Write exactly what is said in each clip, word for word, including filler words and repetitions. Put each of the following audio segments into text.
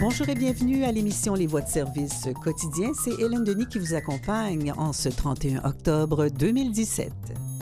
Bonjour et bienvenue à l'émission Les Voix de service quotidien. C'est Hélène Denis qui vous accompagne en ce trente et un octobre deux mille dix-sept.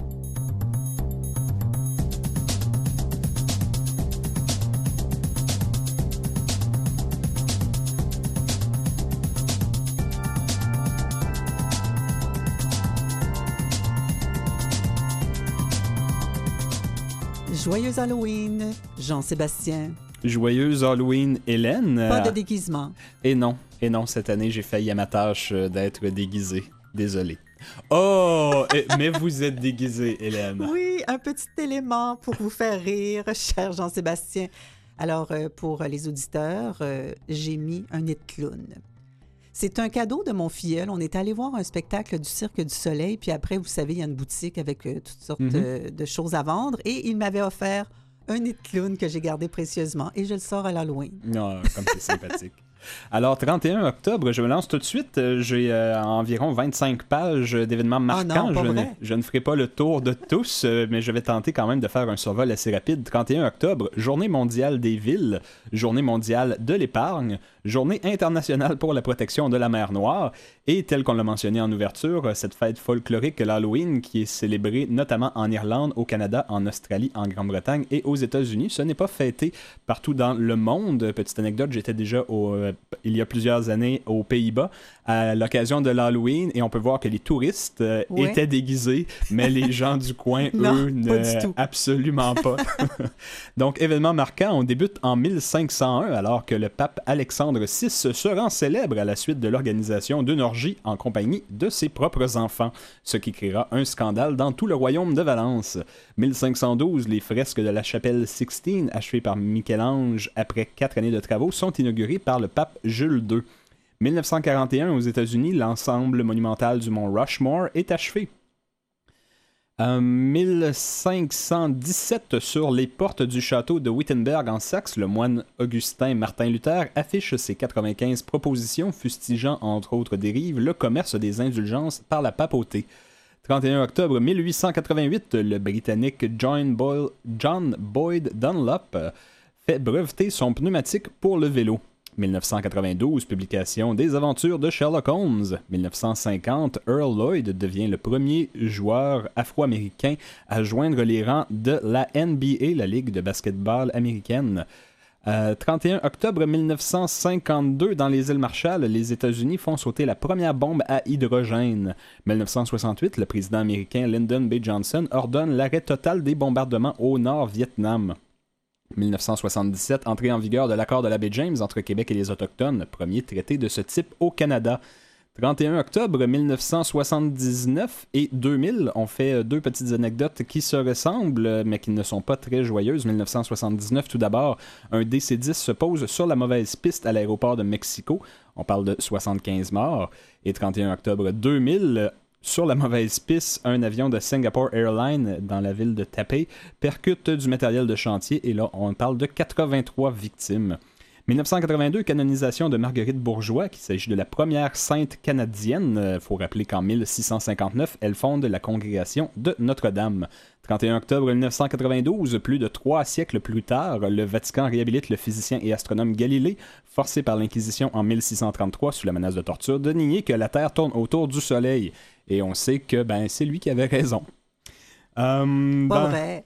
Joyeux Halloween, Jean-Sébastien. Joyeuse Halloween, Hélène. Pas de déguisement. Et non, et non, cette année, j'ai failli à ma tâche d'être déguisé. Désolé. Oh, mais vous êtes déguisé, Hélène. Oui, un petit élément pour vous faire rire, cher Jean-Sébastien. Alors, euh, pour les auditeurs, euh, j'ai mis un nid de clown. C'est un cadeau de mon filleul. On est allé voir un spectacle du Cirque du Soleil, puis après, vous savez, il y a une boutique avec euh, toutes sortes mm-hmm. euh, de choses à vendre, et il m'avait offert un nid de clown que j'ai gardé précieusement, et je le sors à l'Halloween. Non, comme c'est sympathique. Alors, trente et un octobre, je me lance tout de suite. J'ai euh, environ vingt-cinq pages d'événements marquants. Oh non, pas je, vrai. ne, je ne ferai pas le tour de tous, euh, mais je vais tenter quand même de faire un survol assez rapide. trente et un octobre, Journée mondiale des villes, Journée mondiale de l'épargne, Journée internationale pour la protection de la mer Noire, et tel qu'on l'a mentionné en ouverture, cette fête folklorique, l'Halloween, qui est célébrée notamment en Irlande, au Canada, en Australie, en Grande-Bretagne et aux États-Unis. Ce n'est pas fêté partout dans le monde. Petite anecdote, j'étais déjà au... Euh, il y a plusieurs années aux Pays-Bas à l'occasion de l'Halloween et on peut voir que les touristes euh, oui. étaient déguisés, mais les gens du coin, non, eux, ne, absolument pas. Donc, événement marquant, on débute en mille cinq cent un alors que le pape Alexandre six se rend célèbre à la suite de l'organisation d'une orgie en compagnie de ses propres enfants, ce qui créera un scandale dans tout le royaume de Valence. mille cinq cent douze, les fresques de la chapelle Sixtine, achevées par Michel-Ange après quatre années de travaux, sont inaugurées par le pape Jules deux. dix-neuf cent quarante et un, aux États-Unis, l'ensemble monumental du mont Rushmore est achevé. En mille cinq cent dix-sept, sur les portes du château de Wittenberg en Saxe, le moine Augustin Martin Luther affiche ses quatre-vingt-quinze propositions fustigeant entre autres dérives le commerce des indulgences par la papauté. trente et un octobre mille huit cent quatre-vingt-huit, le Britannique John, Boyle, John Boyd Dunlop fait breveter son pneumatique pour le vélo. dix-neuf cent quatre-vingt-douze, publication des aventures de Sherlock Holmes. dix-neuf cent cinquante, Earl Lloyd devient le premier joueur afro-américain à joindre les rangs de la N B A, la Ligue de basketball américaine. Euh, trente et un octobre dix-neuf cent cinquante-deux, dans les îles Marshall, les États-Unis font sauter la première bombe à hydrogène. dix-neuf cent soixante-huit, le président américain Lyndon B. Johnson ordonne l'arrêt total des bombardements au Nord-Vietnam. dix-neuf cent soixante-dix-sept, entrée en vigueur de l'accord de la baie James entre Québec et les Autochtones, premier traité de ce type au Canada. trente et un octobre dix-neuf cent soixante-dix-neuf et deux mille, on fait deux petites anecdotes qui se ressemblent, mais qui ne sont pas très joyeuses. dix-neuf cent soixante-dix-neuf, tout d'abord, un D C dix se pose sur la mauvaise piste à l'aéroport de Mexico. On parle de soixante-quinze morts. Et trente et un octobre deux mille, sur la mauvaise piste, un avion de Singapore Airlines dans la ville de Taipei percute du matériel de chantier et là, on parle de quatre-vingt-trois victimes. dix-neuf cent quatre-vingt-deux, canonisation de Marguerite Bourgeois, qu'il s'agit de la première sainte canadienne. Il faut rappeler qu'en mille six cent cinquante-neuf, elle fonde la congrégation de Notre-Dame. trente et un octobre dix-neuf cent quatre-vingt-douze, plus de trois siècles plus tard, le Vatican réhabilite le physicien et astronome Galilée, forcé par l'Inquisition en mille six cent trente-trois sous la menace de torture, de nier que la Terre tourne autour du Soleil. Et on sait que ben, c'est lui qui avait raison. Euh, Pas ben... vrai.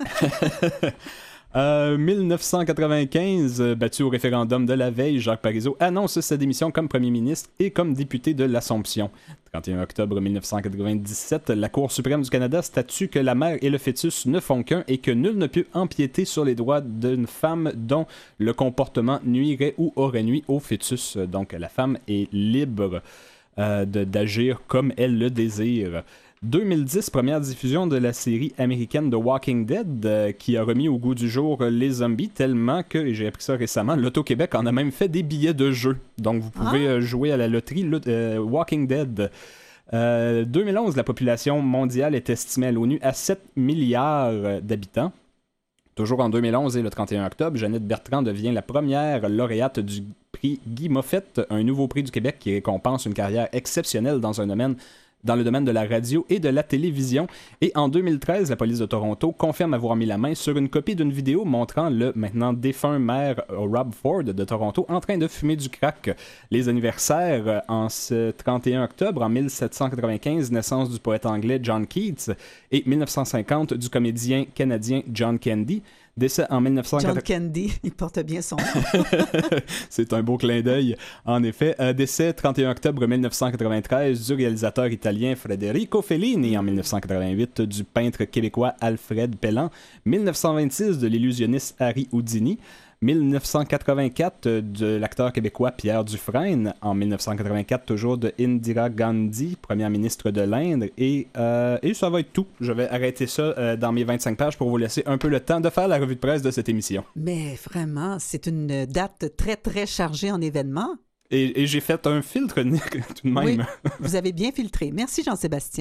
Euh, dix-neuf cent quatre-vingt-quinze, battu au référendum de la veille, Jacques Parizeau annonce sa démission comme premier ministre et comme député de l'Assomption. trente et un octobre dix-neuf cent quatre-vingt-dix-sept, la Cour suprême du Canada statue que la mère et le fœtus ne font qu'un et que nul ne peut empiéter sur les droits d'une femme dont le comportement nuirait ou aurait nui au fœtus. Donc la femme est libre euh, de, d'agir comme elle le désire. deux mille dix, première diffusion de la série américaine The Walking Dead euh, qui a remis au goût du jour les zombies tellement que, et j'ai appris ça récemment, l'Auto-Québec en a même fait des billets de jeu. Donc vous pouvez ah. euh, jouer à la loterie le, euh, Walking Dead. Euh, deux mille onze, la population mondiale est estimée à l'ONU à sept milliards d'habitants. Toujours en deux mille onze et le trente et un octobre, Jeannette Bertrand devient la première lauréate du prix Guy Moffett, un nouveau prix du Québec qui récompense une carrière exceptionnelle dans un domaine dans le domaine de la radio et de la télévision. Et en deux mille treize, la police de Toronto confirme avoir mis la main sur une copie d'une vidéo montrant le maintenant défunt maire Rob Ford de Toronto en train de fumer du crack. Les anniversaires en ce trente et un octobre en mille sept cent quatre-vingt-quinze, naissance du poète anglais John Keats, et mille neuf cent cinquante du comédien canadien John Candy. Décès en mille neuf cent quatre-vingt... John Candy, il porte bien son nom. C'est un beau clin d'œil, en effet. Euh, décès trente et un octobre mille neuf cent quatre-vingt-treize du réalisateur italien Federico Fellini, en mille neuf cent quatre-vingt-huit du peintre québécois Alfred Pellan, mille neuf cent vingt-six de l'illusionniste Harry Houdini, mille neuf cent quatre-vingt-quatre de l'acteur québécois Pierre Dufresne, en mille neuf cent quatre-vingt-quatre toujours de Indira Gandhi, première ministre de l'Inde, et, euh, et ça va être tout. Je vais arrêter ça euh, dans mes vingt-cinq pages pour vous laisser un peu le temps de faire la revue de presse de cette émission. Mais vraiment, c'est une date très, très chargée en événements. Et, et j'ai fait un filtre, Nick, tout de même. Oui, vous avez bien filtré. Merci Jean-Sébastien.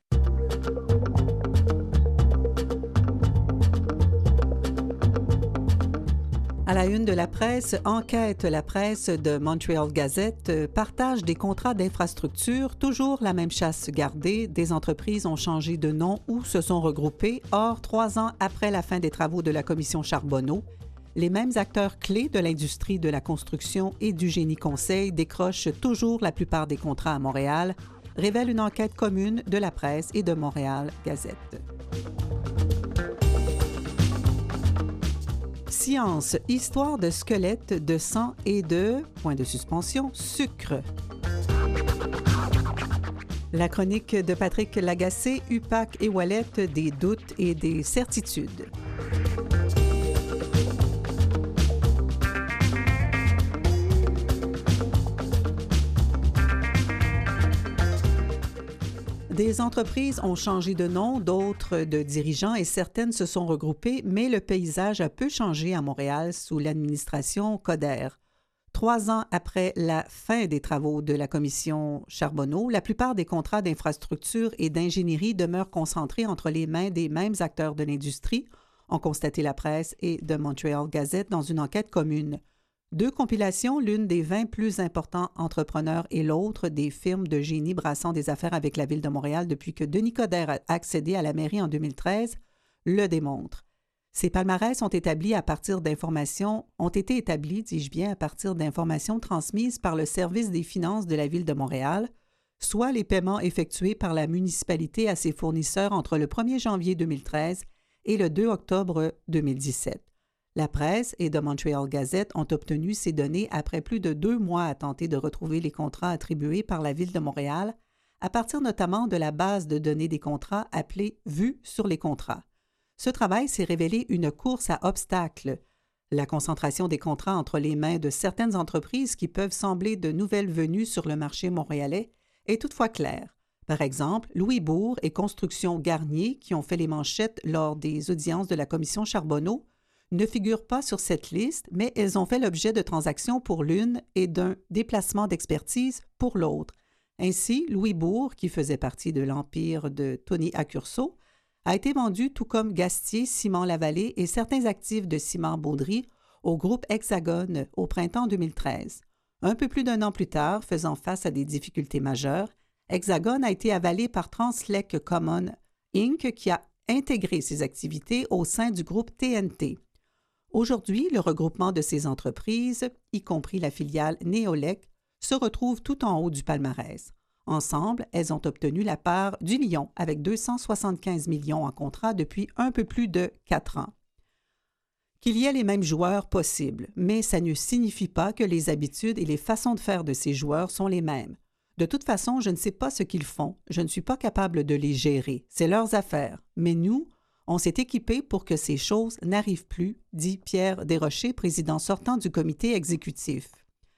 À la une de la presse, Enquête, la presse de Montreal Gazette partage des contrats d'infrastructure, toujours la même chasse gardée. Des entreprises ont changé de nom ou se sont regroupées. Or, trois ans après la fin des travaux de la commission Charbonneau, les mêmes acteurs clés de l'industrie de la construction et du génie conseil décrochent toujours la plupart des contrats à Montréal, révèle une enquête commune de la presse et de Montréal Gazette. Science, histoire de squelettes, de sang et de, point de suspension, sucre. La chronique de Patrick Lagacé, U P A C et Wallet, des doutes et des certitudes. Des entreprises ont changé de nom, d'autres de dirigeants et certaines se sont regroupées, mais le paysage a peu changé à Montréal sous l'administration Coder. Trois ans après la fin des travaux de la commission Charbonneau, la plupart des contrats d'infrastructure et d'ingénierie demeurent concentrés entre les mains des mêmes acteurs de l'industrie, ont constaté la presse et de Montreal Gazette dans une enquête commune. Deux compilations, l'une des vingt plus importants entrepreneurs et l'autre des firmes de génie brassant des affaires avec la Ville de Montréal depuis que Denis Coderre a accédé à la mairie en deux mille treize, le démontrent. Ces palmarès ont établi à partir d'informations, ont été établis, dis-je bien, à partir d'informations transmises par le service des finances de la Ville de Montréal, soit les paiements effectués par la municipalité à ses fournisseurs entre le premier janvier deux mille treize et le deux octobre deux mille dix-sept. La presse et de Montreal Gazette ont obtenu ces données après plus de deux mois à tenter de retrouver les contrats attribués par la Ville de Montréal, à partir notamment de la base de données des contrats appelée « Vue sur les contrats ». Ce travail s'est révélé une course à obstacles. La concentration des contrats entre les mains de certaines entreprises qui peuvent sembler de nouvelles venues sur le marché montréalais est toutefois claire. Par exemple, Louis Bourg et Construction Garnier, qui ont fait les manchettes lors des audiences de la commission Charbonneau, ne figurent pas sur cette liste, mais elles ont fait l'objet de transactions pour l'une et d'un déplacement d'expertise pour l'autre. Ainsi, Louis Bourg, qui faisait partie de l'empire de Tony Accurso, a été vendu tout comme Gastier, Ciment Lavallée et certains actifs de Ciment Baudry au groupe Hexagone au printemps deux mille treize. Un peu plus d'un an plus tard, faisant face à des difficultés majeures, Hexagone a été avalé par Translec Common Incorporated qui a intégré ses activités au sein du groupe T N T. Aujourd'hui, le regroupement de ces entreprises, y compris la filiale Néolec, se retrouve tout en haut du palmarès. Ensemble, elles ont obtenu la part du lion avec deux cent soixante-quinze millions en contrat depuis un peu plus de quatre ans. Qu'il y ait les mêmes joueurs possibles, mais ça ne signifie pas que les habitudes et les façons de faire de ces joueurs sont les mêmes. De toute façon, je ne sais pas ce qu'ils font, je ne suis pas capable de les gérer, c'est leurs affaires. Mais nous, on s'est équipés pour que ces choses n'arrivent plus, dit Pierre Desrochers, président sortant du comité exécutif.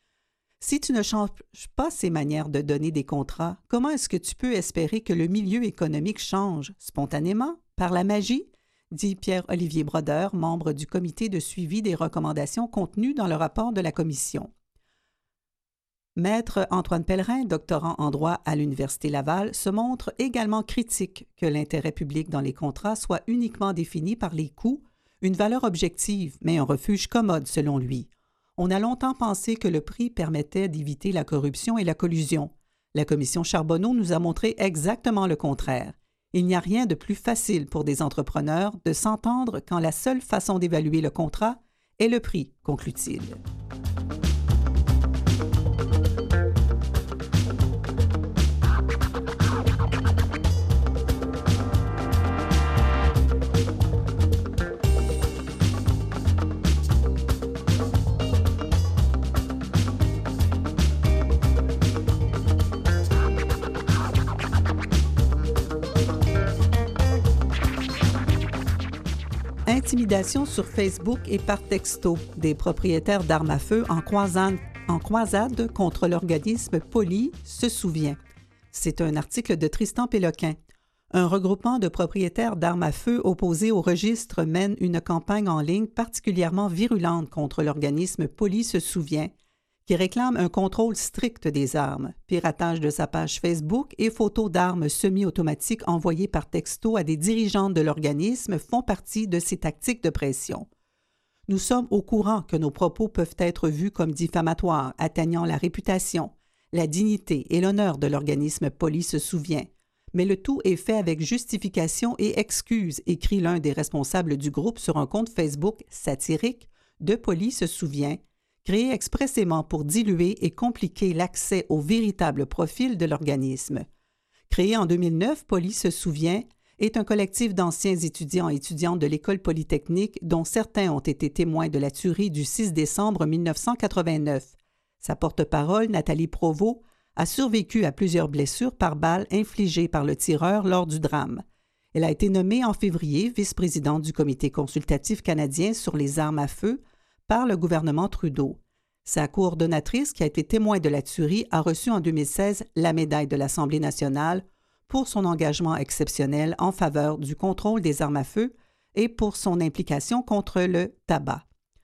Si tu ne changes pas ces manières de donner des contrats, comment est-ce que tu peux espérer que le milieu économique change spontanément, par la magie? Dit Pierre-Olivier Brodeur, membre du comité de suivi des recommandations contenues dans le rapport de la commission. Maître Antoine Pellerin, doctorant en droit à l'Université Laval, se montre également critique que l'intérêt public dans les contrats soit uniquement défini par les coûts, une valeur objective, mais un refuge commode selon lui. On a longtemps pensé que le prix permettait d'éviter la corruption et la collusion. La commission Charbonneau nous a montré exactement le contraire. Il n'y a rien de plus facile pour des entrepreneurs de s'entendre quand la seule façon d'évaluer le contrat est le prix, conclut-il. Intimidation sur Facebook et par texto. Des propriétaires d'armes à feu en croisade, en croisade contre l'organisme Poli se souvient. C'est un article de Tristan Péloquin. Un regroupement de propriétaires d'armes à feu opposés au registre mène une campagne en ligne particulièrement virulente contre l'organisme Poli se souvient, qui réclame un contrôle strict des armes, piratage de sa page Facebook et photos d'armes semi-automatiques envoyées par texto à des dirigeantes de l'organisme font partie de ces tactiques de pression. Nous sommes au courant que nos propos peuvent être vus comme diffamatoires, atteignant la réputation, la dignité et l'honneur de l'organisme Poli se souvient. Mais le tout est fait avec justification et excuse, écrit l'un des responsables du groupe sur un compte Facebook satirique de Poli se souvient, créé expressément pour diluer et compliquer l'accès au véritable profil de l'organisme. Créé en deux mille neuf, Poli se souvient est un collectif d'anciens étudiants et étudiantes de l'École polytechnique dont certains ont été témoins de la tuerie du six décembre mille neuf cent quatre-vingt-neuf. Sa porte-parole, Nathalie Provost, a survécu à plusieurs blessures par balles infligées par le tireur lors du drame. Elle a été nommée en février vice-présidente du Comité consultatif canadien sur les armes à feu par le gouvernement Trudeau. Sa coordonnatrice, qui a été témoin de la tuerie, a reçu en deux mille seize la médaille de l'Assemblée nationale pour son engagement exceptionnel en faveur du contrôle des armes à feu et pour son implication contre le tabac.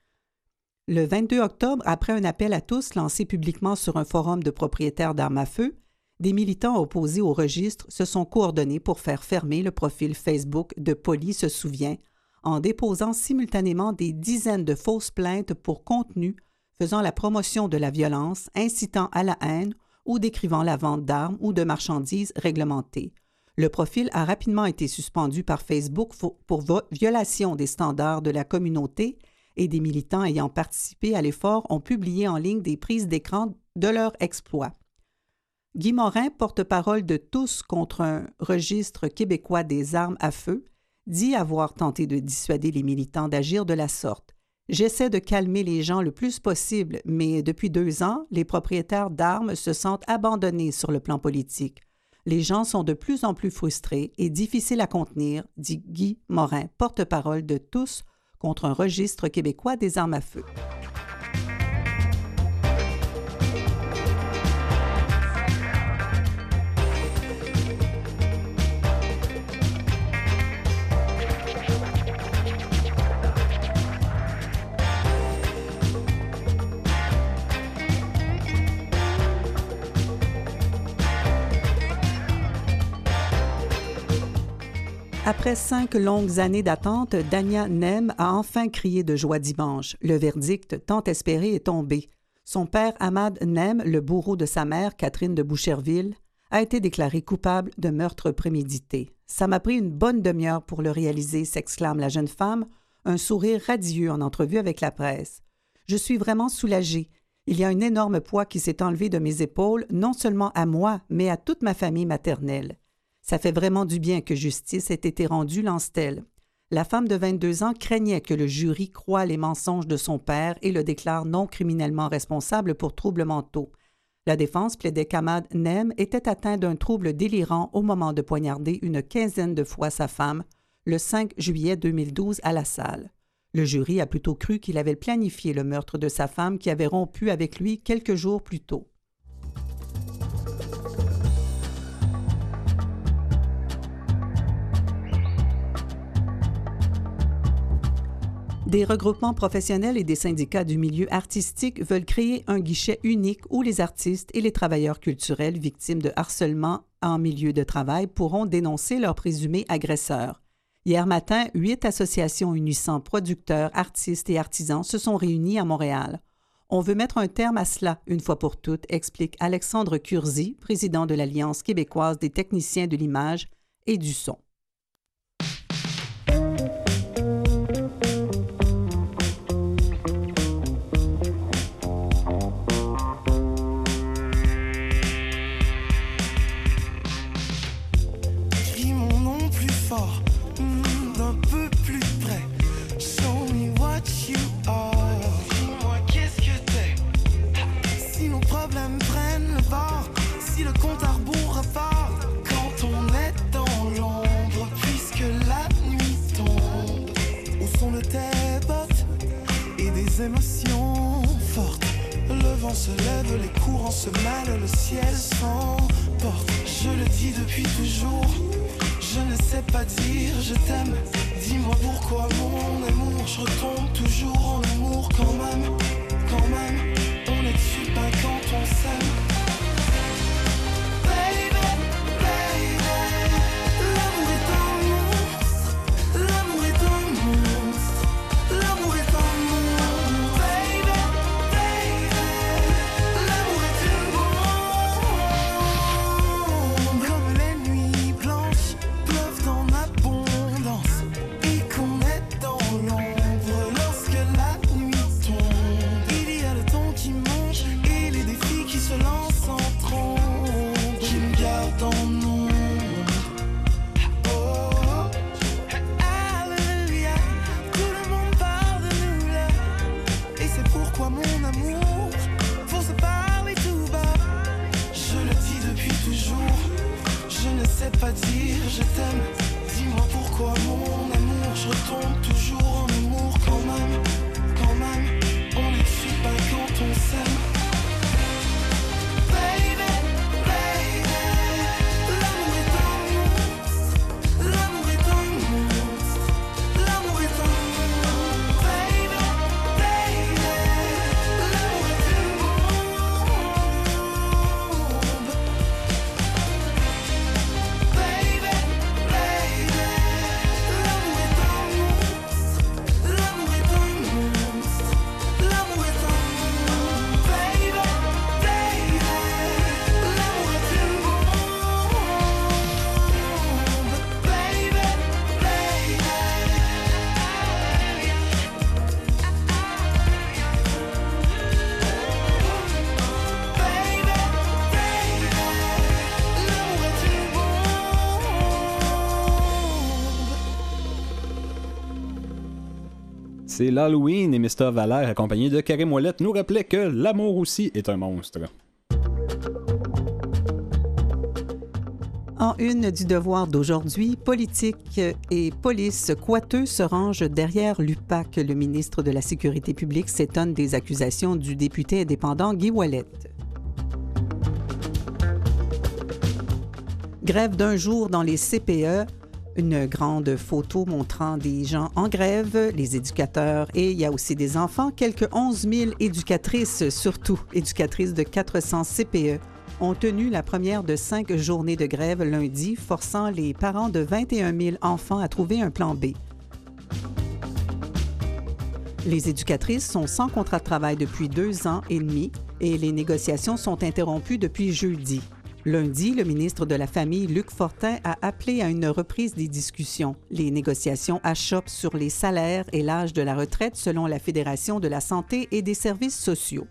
Le vingt-deux octobre, après un appel à tous lancé publiquement sur un forum de propriétaires d'armes à feu, des militants opposés au registre se sont coordonnés pour faire fermer le profil Facebook de Poli se souvient, en déposant simultanément des dizaines de fausses plaintes pour contenu faisant la promotion de la violence, incitant à la haine ou décrivant la vente d'armes ou de marchandises réglementées. Le profil a rapidement été suspendu par Facebook pour violation des standards de la communauté et des militants ayant participé à l'effort ont publié en ligne des prises d'écran de leur exploit. Guy Morin, porte-parole de Tous contre un registre québécois des armes à feu, dit avoir tenté de dissuader les militants d'agir de la sorte. « J'essaie de calmer les gens le plus possible, mais depuis deux ans, les propriétaires d'armes se sentent abandonnés sur le plan politique. Les gens sont de plus en plus frustrés et difficiles à contenir, dit Guy Morin, porte-parole de Tous contre un registre québécois des armes à feu. » Après cinq longues années d'attente, Dania Nem a enfin crié de joie dimanche. Le verdict, tant espéré, est tombé. Son père, Ahmad Nem, le bourreau de sa mère, Catherine de Boucherville, a été déclaré coupable de meurtre prémédité. « Ça m'a pris une bonne demi-heure pour le réaliser », s'exclame la jeune femme, un sourire radieux en entrevue avec la presse. « Je suis vraiment soulagée. Il y a un énorme poids qui s'est enlevé de mes épaules, non seulement à moi, mais à toute ma famille maternelle. Ça fait vraiment du bien que justice ait été rendue, lance-t-elle. La femme de vingt-deux ans craignait que le jury croie les mensonges de son père et le déclare non criminellement responsable pour troubles mentaux. La défense plaidait qu'Ahmad Nem était atteint d'un trouble délirant au moment de poignarder une quinzaine de fois sa femme le cinq juillet deux mille douze à La Salle. Le jury a plutôt cru qu'il avait planifié le meurtre de sa femme qui avait rompu avec lui quelques jours plus tôt. Des regroupements professionnels et des syndicats du milieu artistique veulent créer un guichet unique où les artistes et les travailleurs culturels victimes de harcèlement en milieu de travail pourront dénoncer leurs présumés agresseurs. Hier matin, huit associations unissant producteurs, artistes et artisans se sont réunies à Montréal. On veut mettre un terme à cela une fois pour toutes, explique Alexandre Curzi, président de l'Alliance québécoise des techniciens de l'image et du son. Crie mon nom plus fort, mm, d'un peu plus près. Show me what you are. Dis-moi qu'est-ce que t'es. Si nos problèmes prennent le bord, si le compte à rebours repart, quand on est dans l'ombre, puisque la nuit tombe, au son de tes bottes et des émotions fortes. Le vent se lève, les courants se mêlent, le ciel s'emporte. Je le dis depuis toujours, je ne sais pas dire je t'aime. Dis-moi pourquoi mon amour, je retombe toujours en amour quand même, quand même. On est super quand on s'aime. Baby, baby, l'amour est un monstre, l'amour est un monstre, l'amour est un monstre. Baby, baby, l'amour est une bombe. Comme les nuits blanches pleuvent en abondance et qu'on est dans l'ombre lorsque la nuit tombe. Il y a le temps qui monte et les défis qui se lancent en trombe, qui me gardent en ombre. Oh, alléluia, tout le monde parle de nous là. Et c'est pourquoi mon amour, faut se parler tout bas. Je le dis depuis toujours, je ne sais pas dire je t'aime. Dis-moi pourquoi mon amour, je retombe toujours en amour quand même, quand même. On est super quand on s'aime. Baby, baby, l'amour est un monstre, l'amour est un monstre, l'amour est un monstre. Baby, baby, l'amour est une bombe. Baby, baby, l'amour est un monstre, l'amour est un monstre, l'amour est un monstre. Baby, baby, l'amour est une bombe. Baby, C'est l'Halloween et mister Valère, accompagné de Karim Ouellette, nous rappelait que l'amour aussi est un monstre. En une du Devoir d'aujourd'hui, politique et police coiteux se rangent derrière l'U P A C. Le ministre de la Sécurité publique s'étonne des accusations du député indépendant Guy Ouellette. Grève d'un jour dans les C P E. Une grande photo montrant des gens en grève, les éducateurs et il y a aussi des enfants. Quelques onze mille éducatrices, surtout éducatrices de quatre cents C P E, ont tenu la première de cinq journées de grève lundi, forçant les parents de vingt et un mille enfants à trouver un plan B. Les éducatrices sont sans contrat de travail depuis deux ans et demi et les négociations sont interrompues depuis jeudi. Lundi, le ministre de la Famille, Luc Fortin, a appelé à une reprise des discussions. Les négociations achoppent sur les salaires et l'âge de la retraite selon la Fédération de la santé et des services sociaux.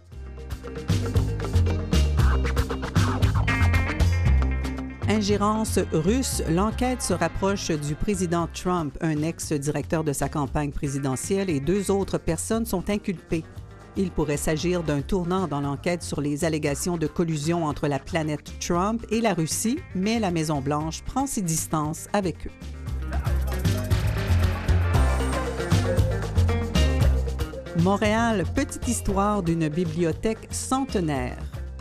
Ingérence russe, l'enquête se rapproche du président Trump. Un ex-directeur de sa campagne présidentielle et deux autres personnes sont inculpées. Il pourrait s'agir d'un tournant dans l'enquête sur les allégations de collusion entre la planète Trump et la Russie, mais la Maison-Blanche prend ses distances avec eux. Montréal, petite histoire d'une bibliothèque centenaire.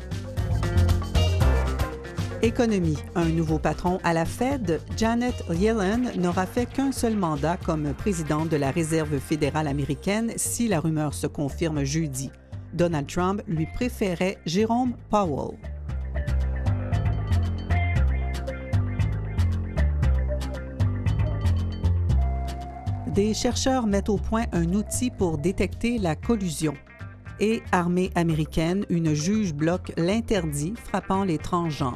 Économie. Un nouveau patron à la Fed, Janet Yellen, n'aura fait qu'un seul mandat comme présidente de la Réserve fédérale américaine si la rumeur se confirme jeudi. Donald Trump lui préférait Jérôme Powell. Des chercheurs mettent au point un outil pour détecter la collusion. Et armée américaine, une juge bloque l'interdit frappant les transgenres.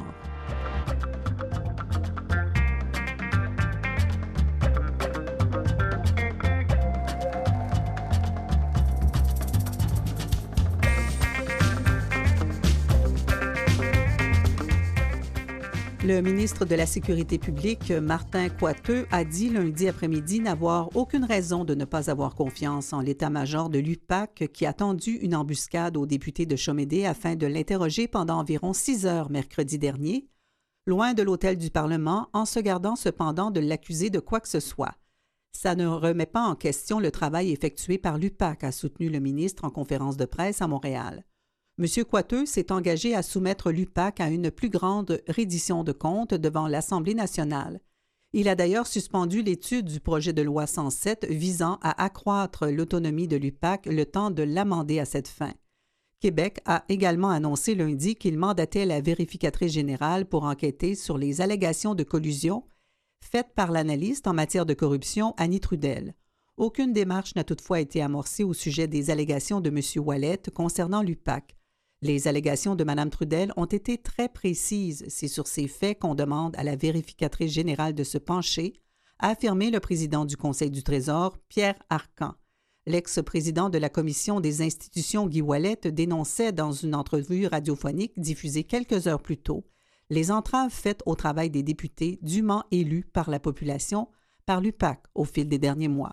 Le ministre de la Sécurité publique, Martin Coiteux, a dit lundi après-midi n'avoir aucune raison de ne pas avoir confiance en l'état-major de l'U P A C qui a tendu une embuscade au député de Chomédé afin de l'interroger pendant environ six heures mercredi dernier, loin de l'hôtel du Parlement, en se gardant cependant de l'accuser de quoi que ce soit. Ça ne remet pas en question le travail effectué par l'U P A C, a soutenu le ministre en conférence de presse à Montréal. M. Coiteux s'est engagé à soumettre l'U P A C à une plus grande reddition de comptes devant l'Assemblée nationale. Il a d'ailleurs suspendu l'étude du projet de loi cent sept visant à accroître l'autonomie de l'U P A C le temps de l'amender à cette fin. Québec a également annoncé lundi qu'il mandatait la vérificatrice générale pour enquêter sur les allégations de collusion faites par l'analyste en matière de corruption Annie Trudel. Aucune démarche n'a toutefois été amorcée au sujet des allégations de M. Ouellet concernant l'U P A C. Les allégations de Mme Trudel ont été très précises. C'est sur ces faits qu'on demande à la vérificatrice générale de se pencher, a affirmé le président du Conseil du Trésor, Pierre Arcan. L'ex-président de la Commission des institutions, Guy Ouellet, dénonçait dans une entrevue radiophonique diffusée quelques heures plus tôt les entraves faites au travail des députés dûment élus par la population par l'U P A C au fil des derniers mois.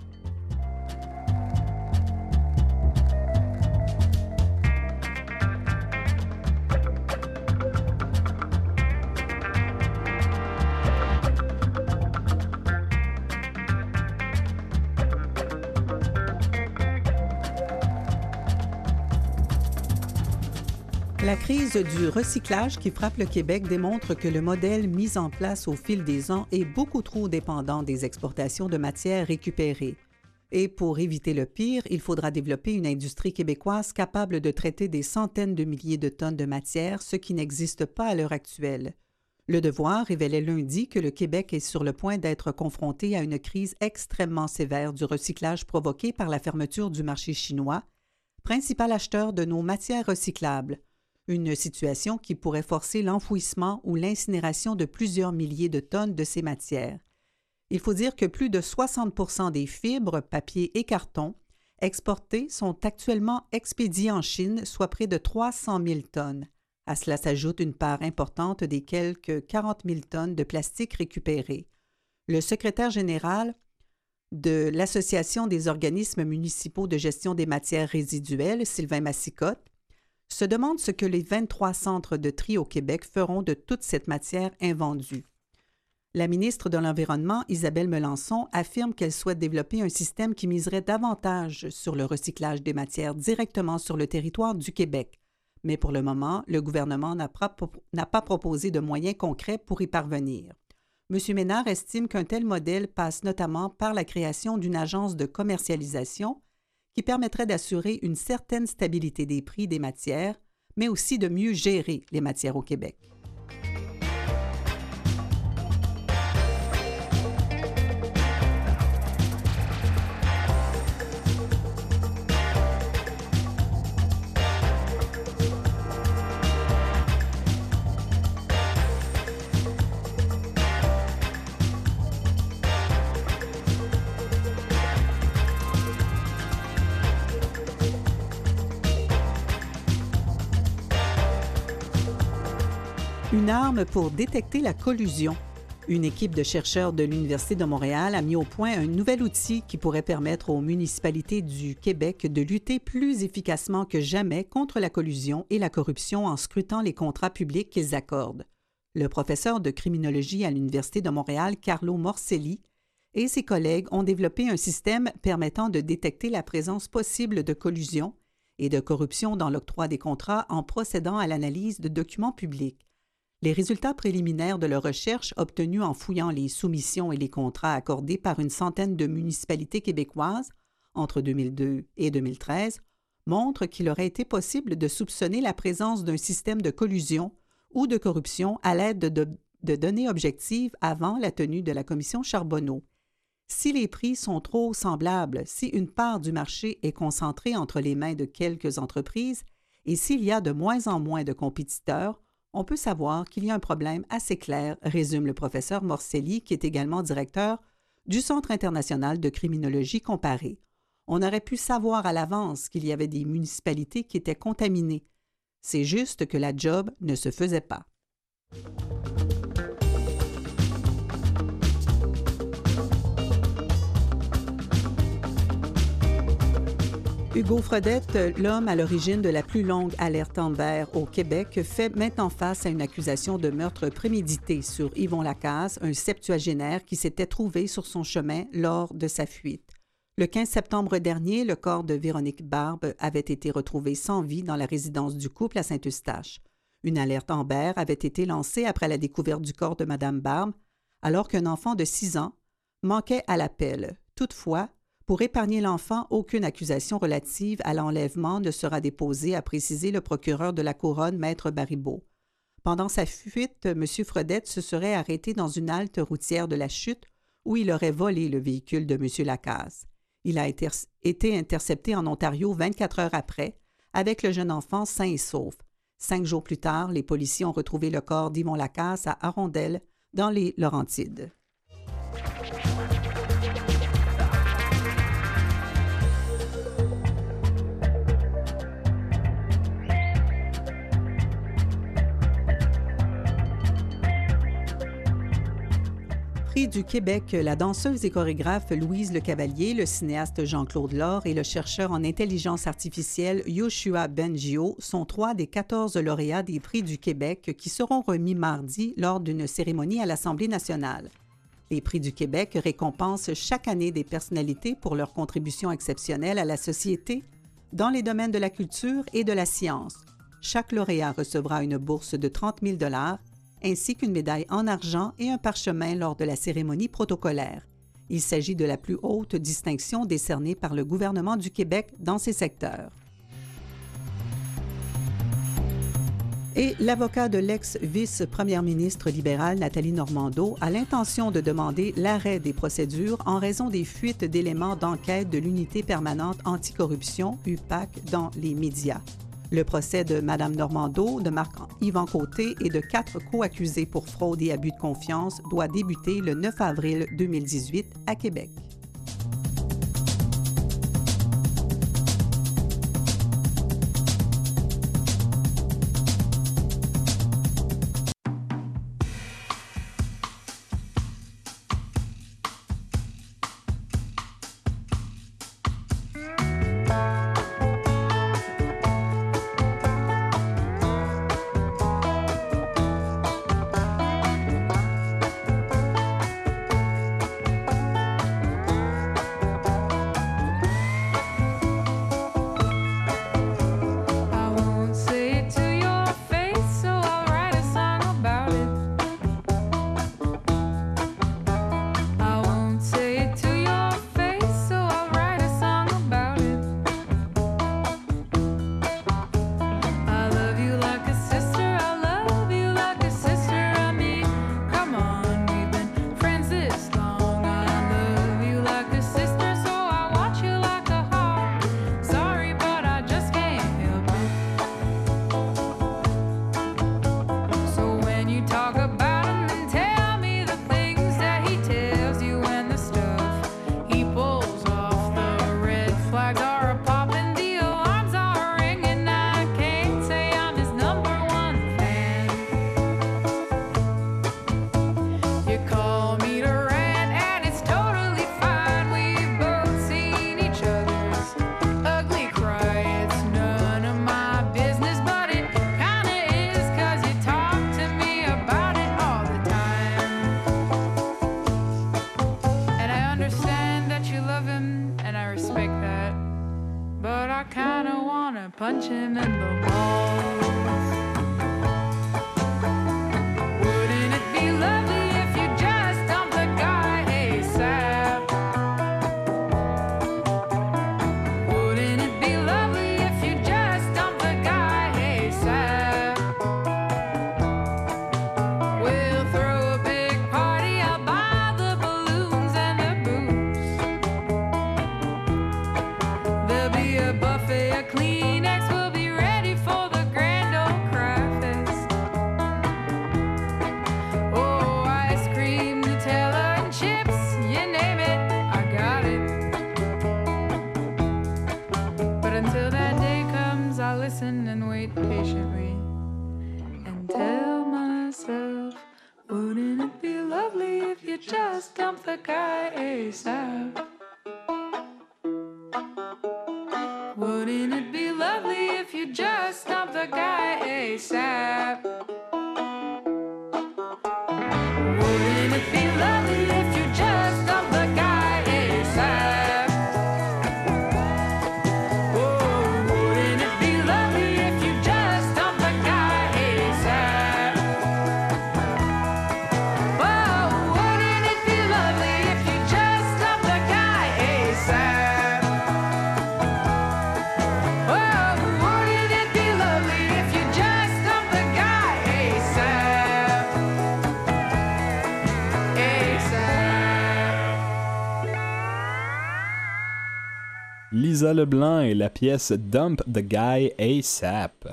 La crise du recyclage qui frappe le Québec démontre que le modèle mis en place au fil des ans est beaucoup trop dépendant des exportations de matières récupérées. Et pour éviter le pire, il faudra développer une industrie québécoise capable de traiter des centaines de milliers de tonnes de matière, ce qui n'existe pas à l'heure actuelle. Le Devoir révélait lundi que le Québec est sur le point d'être confronté à une crise extrêmement sévère du recyclage provoquée par la fermeture du marché chinois, principal acheteur de nos matières recyclables. Une situation qui pourrait forcer l'enfouissement ou l'incinération de plusieurs milliers de tonnes de ces matières. Il faut dire que plus de soixante pour cent des fibres, papier et carton exportées sont actuellement expédiées en Chine, soit près de trois cent mille tonnes. À cela s'ajoute une part importante des quelques quarante mille tonnes de plastique récupérées. Le secrétaire général de l'Association des organismes municipaux de gestion des matières résiduelles, Sylvain Massicotte, se demande ce que les vingt-trois centres de tri au Québec feront de toute cette matière invendue. La ministre de l'Environnement, Isabelle Melançon, affirme qu'elle souhaite développer un système qui miserait davantage sur le recyclage des matières directement sur le territoire du Québec. Mais pour le moment, le gouvernement n'a pas, n'a pas proposé de moyens concrets pour y parvenir. M. Ménard estime qu'un tel modèle passe notamment par la création d'une agence de commercialisation qui permettrait d'assurer une certaine stabilité des prix des matières, mais aussi de mieux gérer les matières au Québec. Une arme pour détecter la collusion. Une équipe de chercheurs de l'Université de Montréal a mis au point un nouvel outil qui pourrait permettre aux municipalités du Québec de lutter plus efficacement que jamais contre la collusion et la corruption en scrutant les contrats publics qu'ils accordent. Le professeur de criminologie à l'Université de Montréal, Carlo Morcelli, et ses collègues ont développé un système permettant de détecter la présence possible de collusion et de corruption dans l'octroi des contrats en procédant à l'analyse de documents publics. Les résultats préliminaires de leur recherche obtenus en fouillant les soumissions et les contrats accordés par une centaine de municipalités québécoises entre deux mille deux et deux mille treize montrent qu'il aurait été possible de soupçonner la présence d'un système de collusion ou de corruption à l'aide de, de, de données objectives avant la tenue de la commission Charbonneau. Si les prix sont trop semblables, si une part du marché est concentrée entre les mains de quelques entreprises et s'il y a de moins en moins de compétiteurs, on peut savoir qu'il y a un problème assez clair, résume le professeur Morcelli, qui est également directeur du Centre international de criminologie comparée. On aurait pu savoir à l'avance qu'il y avait des municipalités qui étaient contaminées. C'est juste que la job ne se faisait pas. Hugo Fredette, l'homme à l'origine de la plus longue alerte Amber au Québec, fait maintenant face à une accusation de meurtre prémédité sur Yvon Lacaze, un septuagénaire qui s'était trouvé sur son chemin lors de sa fuite. Le quinze septembre dernier, le corps de Véronique Barbe avait été retrouvé sans vie dans la résidence du couple à Saint-Eustache. Une alerte Amber avait été lancée après la découverte du corps de Mme Barbe, alors qu'un enfant de six ans manquait à l'appel. Toutefois, pour épargner l'enfant, aucune accusation relative à l'enlèvement ne sera déposée, a précisé le procureur de la Couronne, Maître Baribeau. Pendant sa fuite, M. Fredette se serait arrêté dans une halte routière de la Chute où il aurait volé le véhicule de M. Lacaze. Il a été, été intercepté en Ontario vingt-quatre heures après, avec le jeune enfant sain et sauf. Cinq jours plus tard, les policiers ont retrouvé le corps d'Yvon Lacaze à Arondel, dans les Laurentides. Prix du Québec, la danseuse et chorégraphe Louise Lecavalier, le cinéaste Jean-Claude Laure et le chercheur en intelligence artificielle Yoshua Bengio sont trois des quatorze lauréats des Prix du Québec qui seront remis mardi lors d'une cérémonie à l'Assemblée nationale. Les Prix du Québec récompensent chaque année des personnalités pour leur contribution exceptionnelle à la société dans les domaines de la culture et de la science. Chaque lauréat recevra une bourse de trente mille dollars ainsi qu'une médaille en argent et un parchemin lors de la cérémonie protocolaire. Il s'agit de la plus haute distinction décernée par le gouvernement du Québec dans ces secteurs. Et l'avocat de l'ex-vice-première ministre libérale Nathalie Normando a l'intention de demander l'arrêt des procédures en raison des fuites d'éléments d'enquête de l'Unité permanente anticorruption, U P A C, dans les médias. Le procès de Mme Normando, de Marc-Yvan Côté et de quatre co-accusés pour fraude et abus de confiance doit débuter le neuf avril deux mille dix-huit à Québec. punch him in the balls. Wouldn't it be lovely if you just dumped the guy ASAP? Wouldn't it be lovely if you just dumped the guy ASAP? We'll throw a big party, I'll buy the balloons and the booze. just dump the guy ASAP? Wouldn't it be lovely if you just dump the guy ASAP? Wouldn't it be lovely if you just dump the guy ASAP? Oh, wouldn't it be lovely if you just dump the guy ASAP? Oh, wouldn't it be lovely if you just dump the guy ASAP? Oh, wouldn't it be lovely if you just dump the guy ASAP? Lisa Leblanc et la pièce Dump the Guy ASAP.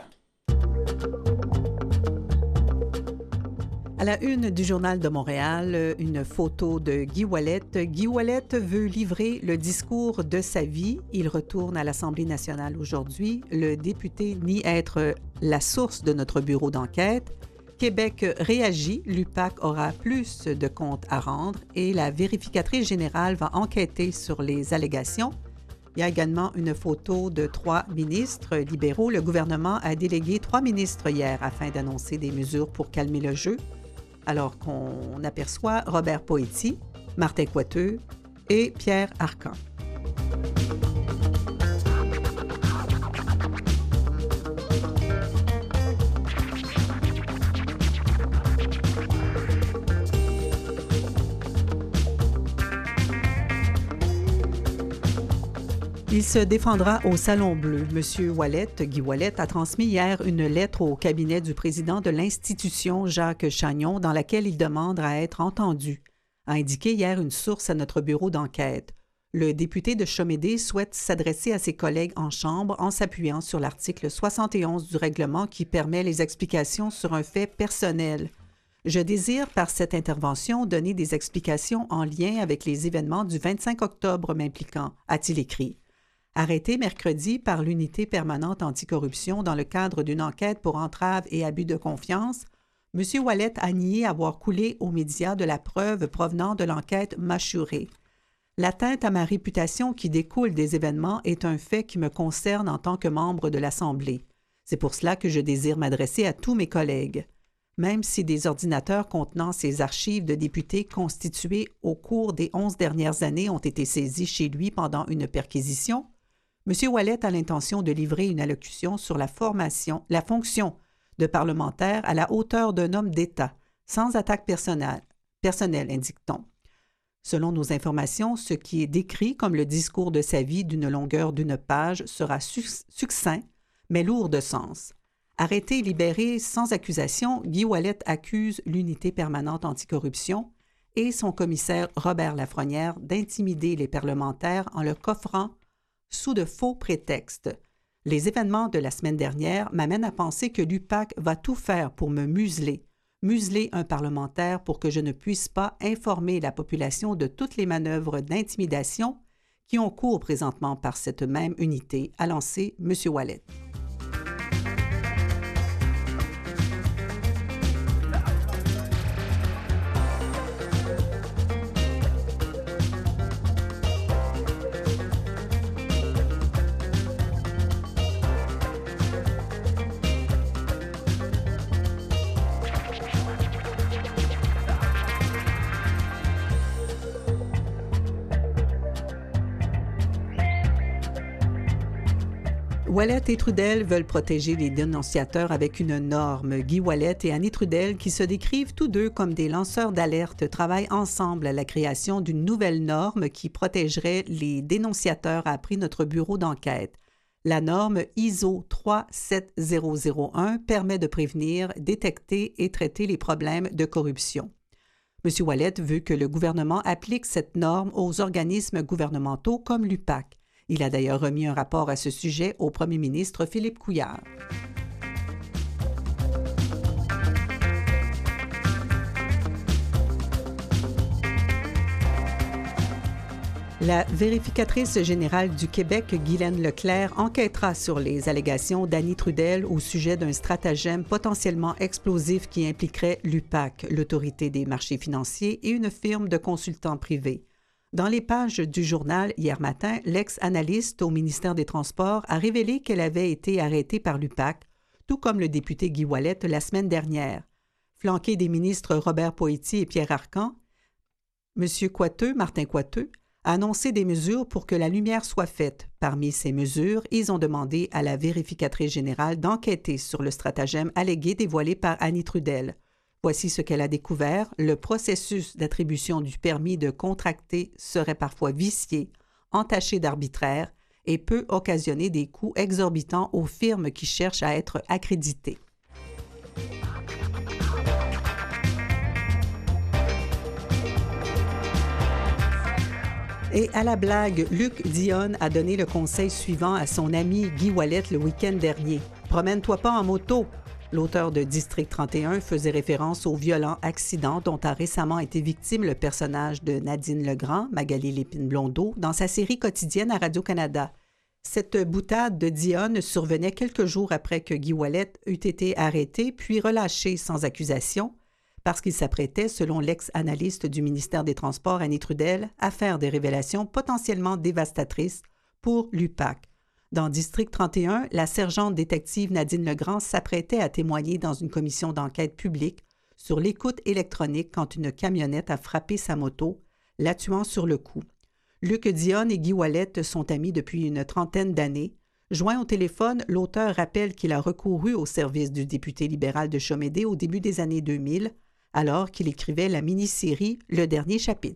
À la une du Journal de Montréal, une photo de Guy Ouellet. Guy Ouellet veut livrer le discours de sa vie. Il retourne à l'Assemblée nationale aujourd'hui. Le député nie être la source de notre bureau d'enquête. Québec réagit, l'U P A C aura plus de comptes à rendre et la vérificatrice générale va enquêter sur les allégations. Il y a également une photo de trois ministres libéraux. Le gouvernement a délégué trois ministres hier afin d'annoncer des mesures pour calmer le jeu, alors qu'on aperçoit Robert Poetti, Martin Coiteux et Pierre Arcan. Il se défendra au Salon Bleu. M. Ouellet, Guy Ouellet, a transmis hier une lettre au cabinet du président de l'institution, Jacques Chagnon, dans laquelle il demande à être entendu, a indiqué hier une source à notre bureau d'enquête. Le député de Chomédé souhaite s'adresser à ses collègues en Chambre en s'appuyant sur l'article soixante et onze du règlement qui permet les explications sur un fait personnel. Je désire, par cette intervention, donner des explications en lien avec les événements du vingt-cinq octobre m'impliquant, a-t-il écrit. Arrêté mercredi par l'unité permanente anticorruption dans le cadre d'une enquête pour entrave et abus de confiance, M. Ouellet a nié avoir coulé aux médias de la preuve provenant de l'enquête Mashuré. L'atteinte à ma réputation qui découle des événements est un fait qui me concerne en tant que membre de l'Assemblée. C'est pour cela que je désire m'adresser à tous mes collègues. Même si des ordinateurs contenant ces archives de députés constitués au cours des onze dernières années ont été saisis chez lui pendant une perquisition, M. Ouellet a l'intention de livrer une allocution sur la formation, la fonction de parlementaire à la hauteur d'un homme d'État, sans attaque personnelle, personnelle, indique-t-on. Selon nos informations, ce qui est décrit comme le discours de sa vie d'une longueur d'une page sera succinct, mais lourd de sens. Arrêté et libéré sans accusation, Guy Ouellet accuse l'unité permanente anticorruption et son commissaire Robert Lafrenière d'intimider les parlementaires en le coffrant sous de faux prétextes. Les événements de la semaine dernière m'amènent à penser que l'U P A C va tout faire pour me museler, museler un parlementaire pour que je ne puisse pas informer la population de toutes les manœuvres d'intimidation qui ont cours présentement par cette même unité, a lancé M. Ouellet. Ouellet et Trudel veulent protéger les dénonciateurs avec une norme. Guy Ouellet et Annie Trudel, qui se décrivent tous deux comme des lanceurs d'alerte, travaillent ensemble à la création d'une nouvelle norme qui protégerait les dénonciateurs, a appris notre bureau d'enquête. La norme I S O trois sept zéro zéro un permet de prévenir, détecter et traiter les problèmes de corruption. M. Ouellet veut que le gouvernement applique cette norme aux organismes gouvernementaux comme l'U P A C. Il a d'ailleurs remis un rapport à ce sujet au premier ministre Philippe Couillard. La vérificatrice générale du Québec, Guylaine Leclerc, enquêtera sur les allégations d'Annie Trudel au sujet d'un stratagème potentiellement explosif qui impliquerait l'U P A C, l'Autorité des marchés financiers, et une firme de consultants privés. Dans les pages du journal, hier matin, l'ex-analyste au ministère des Transports a révélé qu'elle avait été arrêtée par l'U P A C, tout comme le député Guy Ouellet la semaine dernière. Flanqué des ministres Robert Poitier et Pierre Arcan, M. Coiteux, Martin Coiteux, a annoncé des mesures pour que la lumière soit faite. Parmi ces mesures, ils ont demandé à la vérificatrice générale d'enquêter sur le stratagème allégué dévoilé par Annie Trudel. Voici ce qu'elle a découvert. Le processus d'attribution du permis de contracter serait parfois vicié, entaché d'arbitraire et peut occasionner des coûts exorbitants aux firmes qui cherchent à être accréditées. Et à la blague, Luc Dionne a donné le conseil suivant à son ami Guy Ouellet le week-end dernier. « Promène-toi pas en moto ». L'auteur de District trente et un faisait référence au violent accident dont a récemment été victime le personnage de Nadine Legrand, Magali Lépine-Blondeau, dans sa série quotidienne à Radio-Canada. Cette boutade de Dionne survenait quelques jours après que Guy Ouellet eût été arrêté puis relâché sans accusation, parce qu'il s'apprêtait, selon l'ex-analyste du ministère des Transports, Annie Trudel, à faire des révélations potentiellement dévastatrices pour l'U P A C. Dans District trente et un, la sergente détective Nadine Legrand s'apprêtait à témoigner dans une commission d'enquête publique sur l'écoute électronique quand une camionnette a frappé sa moto, la tuant sur le coup. Luc Dionne et Guy Ouellet sont amis depuis une trentaine d'années. Joint au téléphone, l'auteur rappelle qu'il a recouru au service du député libéral de Chomédé au début des années deux mille, alors qu'il écrivait la mini-série « Le dernier chapitre ».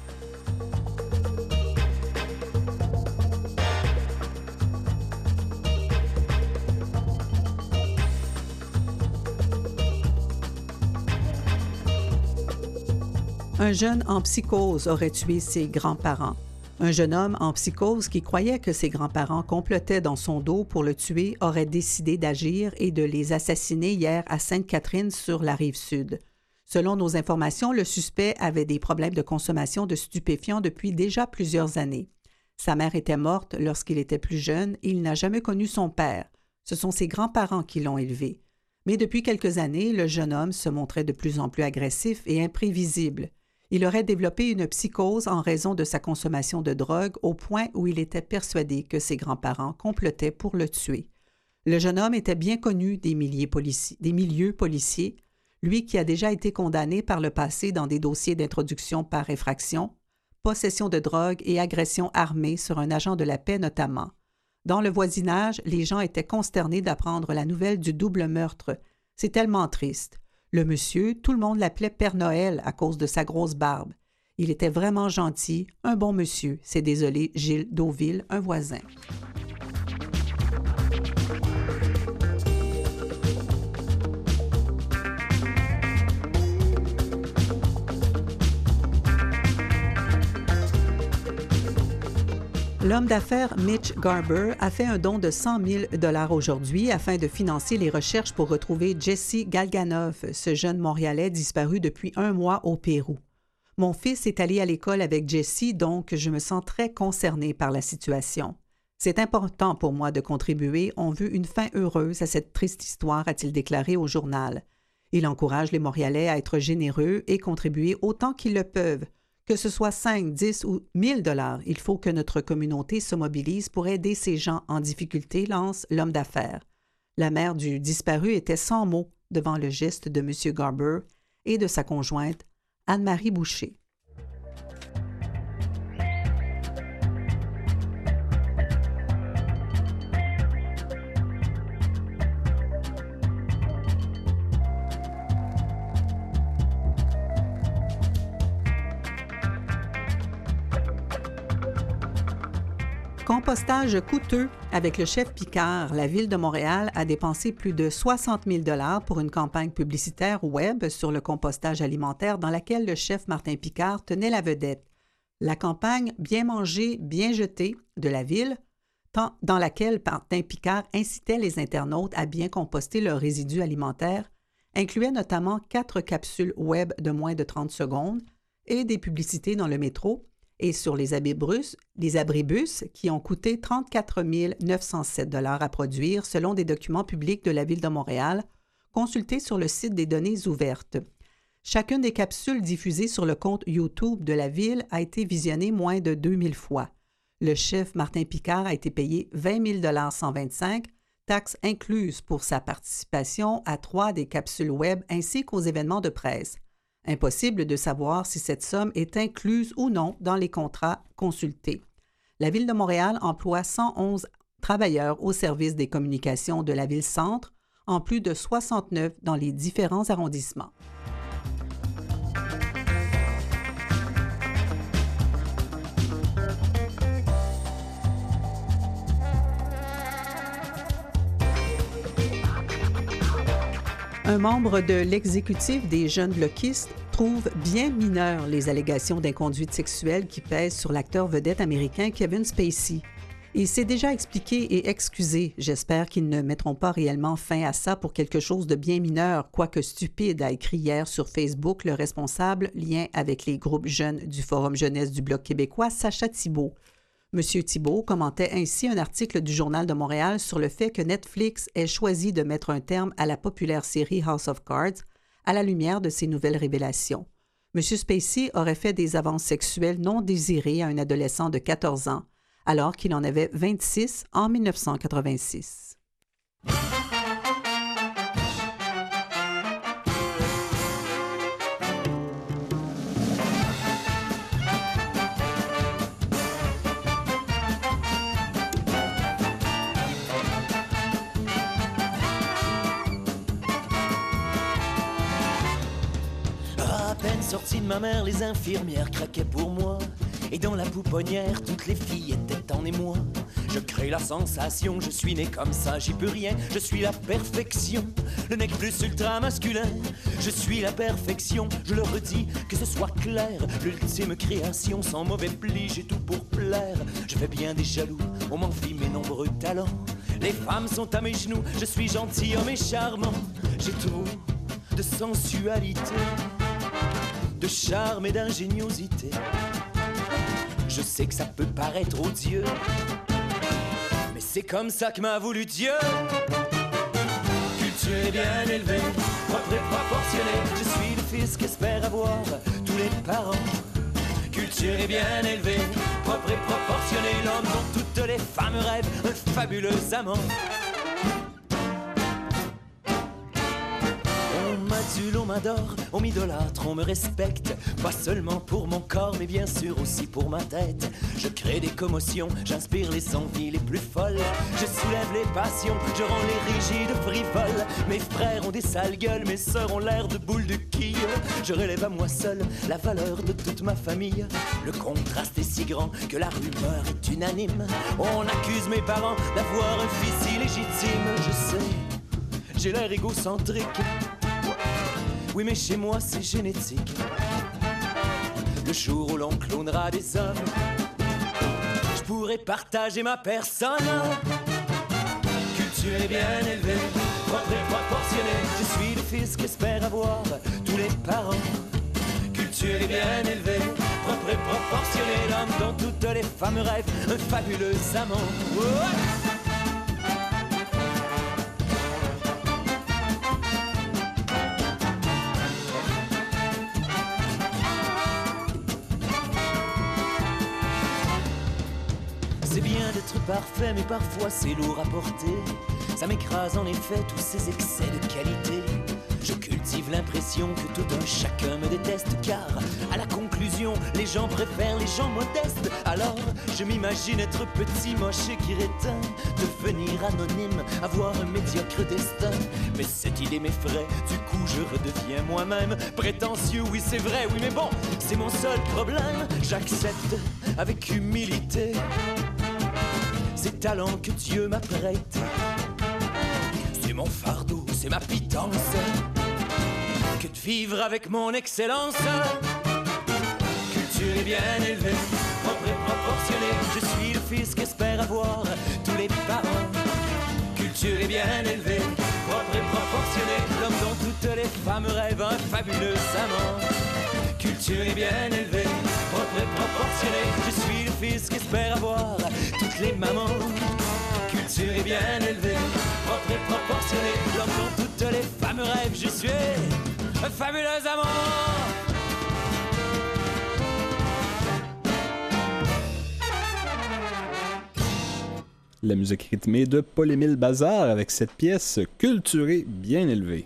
Un jeune en psychose aurait tué ses grands-parents. Un jeune homme en psychose qui croyait que ses grands-parents complotaient dans son dos pour le tuer aurait décidé d'agir et de les assassiner hier à Sainte-Catherine sur la Rive-Sud. Selon nos informations, le suspect avait des problèmes de consommation de stupéfiants depuis déjà plusieurs années. Sa mère était morte lorsqu'il était plus jeune et il n'a jamais connu son père. Ce sont ses grands-parents qui l'ont élevé. Mais depuis quelques années, le jeune homme se montrait de plus en plus agressif et imprévisible. Il aurait développé une psychose en raison de sa consommation de drogue au point où il était persuadé que ses grands-parents complotaient pour le tuer. Le jeune homme était bien connu des, polici- des milieux policiers, lui qui a déjà été condamné par le passé dans des dossiers d'introduction par effraction, possession de drogue et agression armée sur un agent de la paix notamment. Dans le voisinage, les gens étaient consternés d'apprendre la nouvelle du double meurtre. C'est tellement triste. Le monsieur, tout le monde l'appelait Père Noël à cause de sa grosse barbe. Il était vraiment gentil, un bon monsieur, s'est désolé Gilles Deauville, un voisin. L'homme d'affaires Mitch Garber a fait un don de cent mille dollars aujourd'hui afin de financer les recherches pour retrouver Jesse Galganov, ce jeune Montréalais disparu depuis un mois au Pérou. Mon fils est allé à l'école avec Jesse, donc je me sens très concernée par la situation. C'est important pour moi de contribuer. On veut une fin heureuse à cette triste histoire, a-t-il déclaré au journal. Il encourage les Montréalais à être généreux et contribuer autant qu'ils le peuvent. Que ce soit cinq, dix ou mille dollars, il faut que notre communauté se mobilise pour aider ces gens en difficulté, lance l'homme d'affaires. La mère du disparu était sans mots devant le geste de M. Garber et de sa conjointe, Anne-Marie Boucher. Compostage coûteux. Avec le chef Picard, la Ville de Montréal a dépensé plus de soixante mille dollars pour une campagne publicitaire web sur le compostage alimentaire dans laquelle le chef Martin Picard tenait la vedette. La campagne « Bien manger, bien jeter » de la Ville, tant dans laquelle Martin Picard incitait les internautes à bien composter leurs résidus alimentaires, incluait notamment quatre capsules web de moins de trente secondes et des publicités dans le métro, et sur les abribus, les abribus qui ont coûté trente-quatre mille neuf cent sept dollars à produire selon des documents publics de la Ville de Montréal consultés sur le site des données ouvertes. Chacune des capsules diffusées sur le compte YouTube de la Ville a été visionnée moins de deux mille fois. Le chef Martin Picard a été payé vingt mille cent vingt-cinq dollars, taxes incluses pour sa participation à trois des capsules web ainsi qu'aux événements de presse. Impossible de savoir si cette somme est incluse ou non dans les contrats consultés. La Ville de Montréal emploie cent onze travailleurs au service des communications de la Ville-Centre, en plus de soixante-neuf dans les différents arrondissements. Un membre de l'exécutif des jeunes bloquistes trouve bien mineures les allégations d'inconduite sexuelle qui pèsent sur l'acteur vedette américain Kevin Spacey. Il s'est déjà expliqué et excusé. J'espère qu'ils ne mettront pas réellement fin à ça pour quelque chose de bien mineur, quoique stupide, a écrit hier sur Facebook le responsable lien avec les groupes jeunes du Forum jeunesse du Bloc québécois, Sacha Thibault. Monsieur Thibault commentait ainsi un article du Journal de Montréal sur le fait que Netflix ait choisi de mettre un terme à la populaire série House of Cards à la lumière de ces nouvelles révélations. Monsieur Spacey aurait fait des avances sexuelles non désirées à un adolescent de quatorze ans, alors qu'il en avait vingt-six en mille neuf cent quatre-vingt-six. Sortie de ma mère, les infirmières craquaient pour moi. Et dans la pouponnière, toutes les filles étaient en émoi. Je crée la sensation, je suis né comme ça, j'y peux rien. Je suis la perfection, le nec plus ultra masculin. Je suis la perfection, je le redis, que ce soit clair. L'ultime création, sans mauvais pli, j'ai tout pour plaire. Je fais bien des jaloux, on m'envie mes nombreux talents. Les femmes sont à mes genoux, je suis gentilhomme et charmant. J'ai trop de sensualité, de charme et d'ingéniosité. Je sais que ça peut paraître odieux, mais c'est comme ça que m'a voulu Dieu. Culturé, bien élevé, propre et proportionné, je suis le fils qu'espèrent avoir tous les parents. Culturé, bien élevé, propre et proportionné, l'homme dont toutes les femmes rêvent, un fabuleux amant. On m'adore, on m'idolâtre, on me respecte. Pas seulement pour mon corps, mais bien sûr aussi pour ma tête. Je crée des commotions, j'inspire les envies les plus folles. Je soulève les passions, je rends les rigides frivoles. Mes frères ont des sales gueules, mes sœurs ont l'air de boules de quilles. Je relève à moi seul la valeur de toute ma famille. Le contraste est si grand que la rumeur est unanime. On accuse mes parents d'avoir un fils illégitime. Je sais, j'ai l'air égocentrique. Oui, mais chez moi, c'est génétique. Le jour où l'on clonera des hommes, je pourrai partager ma personne. Culturé, bien élevé, propre et proportionné, je suis le fils qu'espèrent avoir tous les parents. Culturé, bien élevé, propre et proportionné, l'homme dont toutes les femmes rêvent, un fabuleux amant. Oh! Parfait, mais parfois c'est lourd à porter. Ça m'écrase en effet tous ces excès de qualité. Je cultive l'impression que tout un chacun me déteste, car à la conclusion, les gens préfèrent les gens modestes. Alors je m'imagine être petit, moche et qui réteint, devenir anonyme, avoir un médiocre destin. Mais cette idée m'effraie, du coup je redeviens moi-même prétentieux, oui c'est vrai, oui mais bon, c'est mon seul problème. J'accepte avec humilité ces talents que Dieu m'a prêtés. C'est mon fardeau, c'est ma pitance, que de vivre avec mon excellence. Culturé, bien élevé, propre et proportionné, je suis le fils qu'espèrent avoir tous les parents. Culturé, bien élevé, propre et proportionné, l'homme dont toutes les femmes rêvent, un fabuleux amant. Culturé, bien élevé, propre et proportionné, proportionné. Je suis le fils qu'espère avoir toutes les mamans. Culture est bien élevée, propre et proportionné. L'homme dont toutes les femmes rêvent. Je suis un fabuleux amant. La musique rythmée de Paul-Émile Bazard avec cette pièce culturée bien élevée.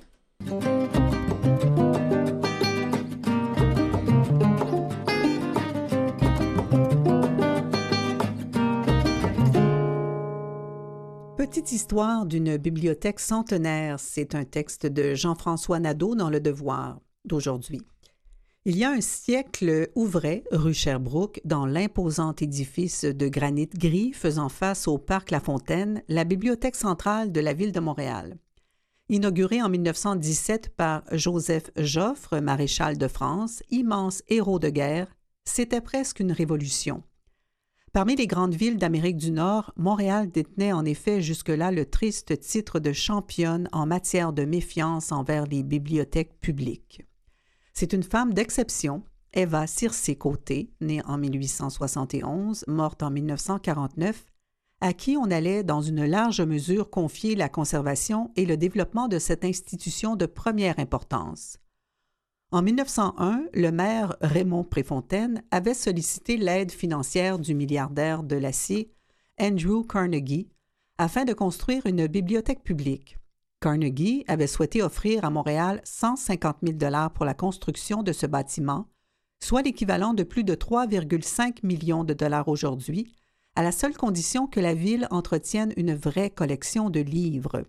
Petite histoire d'une bibliothèque centenaire, c'est un texte de Jean-François Nadeau dans Le Devoir d'aujourd'hui. Il y a un siècle ouvrait, rue Sherbrooke, dans l'imposant édifice de granit gris faisant face au parc La Fontaine, la bibliothèque centrale de la ville de Montréal. Inaugurée en mille neuf cent dix-sept par Joseph Joffre, maréchal de France, immense héros de guerre, c'était presque une révolution. Parmi les grandes villes d'Amérique du Nord, Montréal détenait en effet jusque-là le triste titre de championne en matière de méfiance envers les bibliothèques publiques. C'est une femme d'exception, Eva Circé-Côté, née en mille huit cent soixante et onze, morte en mille neuf cent quarante-neuf, à qui on allait dans une large mesure confier la conservation et le développement de cette institution de première importance. En mille neuf cent un, le maire Raymond Préfontaine avait sollicité l'aide financière du milliardaire de l'acier Andrew Carnegie afin de construire une bibliothèque publique. Carnegie avait souhaité offrir à Montréal cent cinquante mille dollars pour la construction de ce bâtiment, soit l'équivalent de plus de trois virgule cinq millions de dollars aujourd'hui, à la seule condition que la ville entretienne une vraie collection de livres.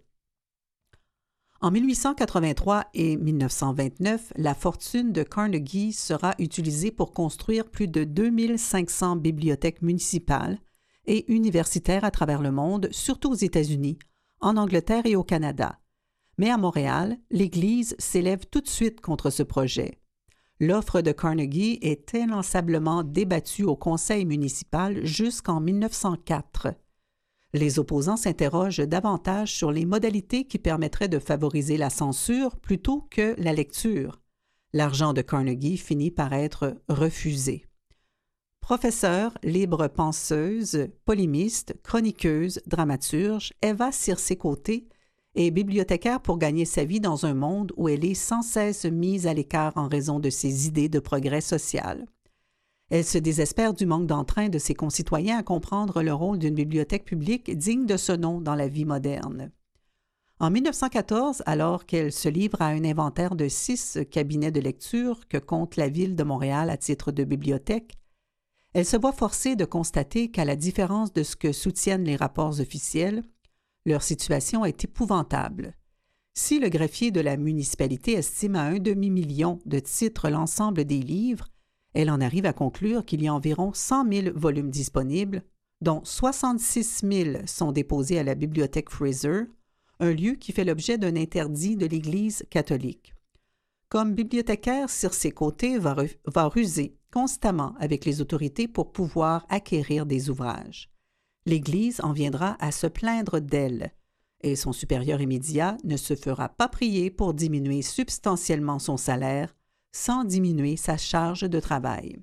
En mille huit cent quatre-vingt-trois et mille neuf cent vingt-neuf, la fortune de Carnegie sera utilisée pour construire plus de deux mille cinq cents bibliothèques municipales et universitaires à travers le monde, surtout aux États-Unis, en Angleterre et au Canada. Mais à Montréal, l'Église s'élève tout de suite contre ce projet. L'offre de Carnegie est inlassablement débattue au conseil municipal jusqu'en mille neuf cent quatre. Les opposants s'interrogent davantage sur les modalités qui permettraient de favoriser la censure plutôt que la lecture. L'argent de Carnegie finit par être refusé. Professeure, libre penseuse, polémiste, chroniqueuse, dramaturge, Eva Circé-Côté est bibliothécaire pour gagner sa vie dans un monde où elle est sans cesse mise à l'écart en raison de ses idées de progrès social. Elle se désespère du manque d'entrain de ses concitoyens à comprendre le rôle d'une bibliothèque publique digne de ce nom dans la vie moderne. En mille neuf cent quatorze, alors qu'elle se livre à un inventaire de six cabinets de lecture que compte la ville de Montréal à titre de bibliothèque, elle se voit forcée de constater qu'à la différence de ce que soutiennent les rapports officiels, leur situation est épouvantable. Si le greffier de la municipalité estime à un demi-million de titres l'ensemble des livres, elle en arrive à conclure qu'il y a environ cent mille volumes disponibles, dont soixante-six mille sont déposés à la bibliothèque Fraser, un lieu qui fait l'objet d'un interdit de l'Église catholique. Comme bibliothécaire, Circé-Côté va, va ruser constamment avec les autorités pour pouvoir acquérir des ouvrages. L'Église en viendra à se plaindre d'elle, et son supérieur immédiat ne se fera pas prier pour diminuer substantiellement son salaire sans diminuer sa charge de travail.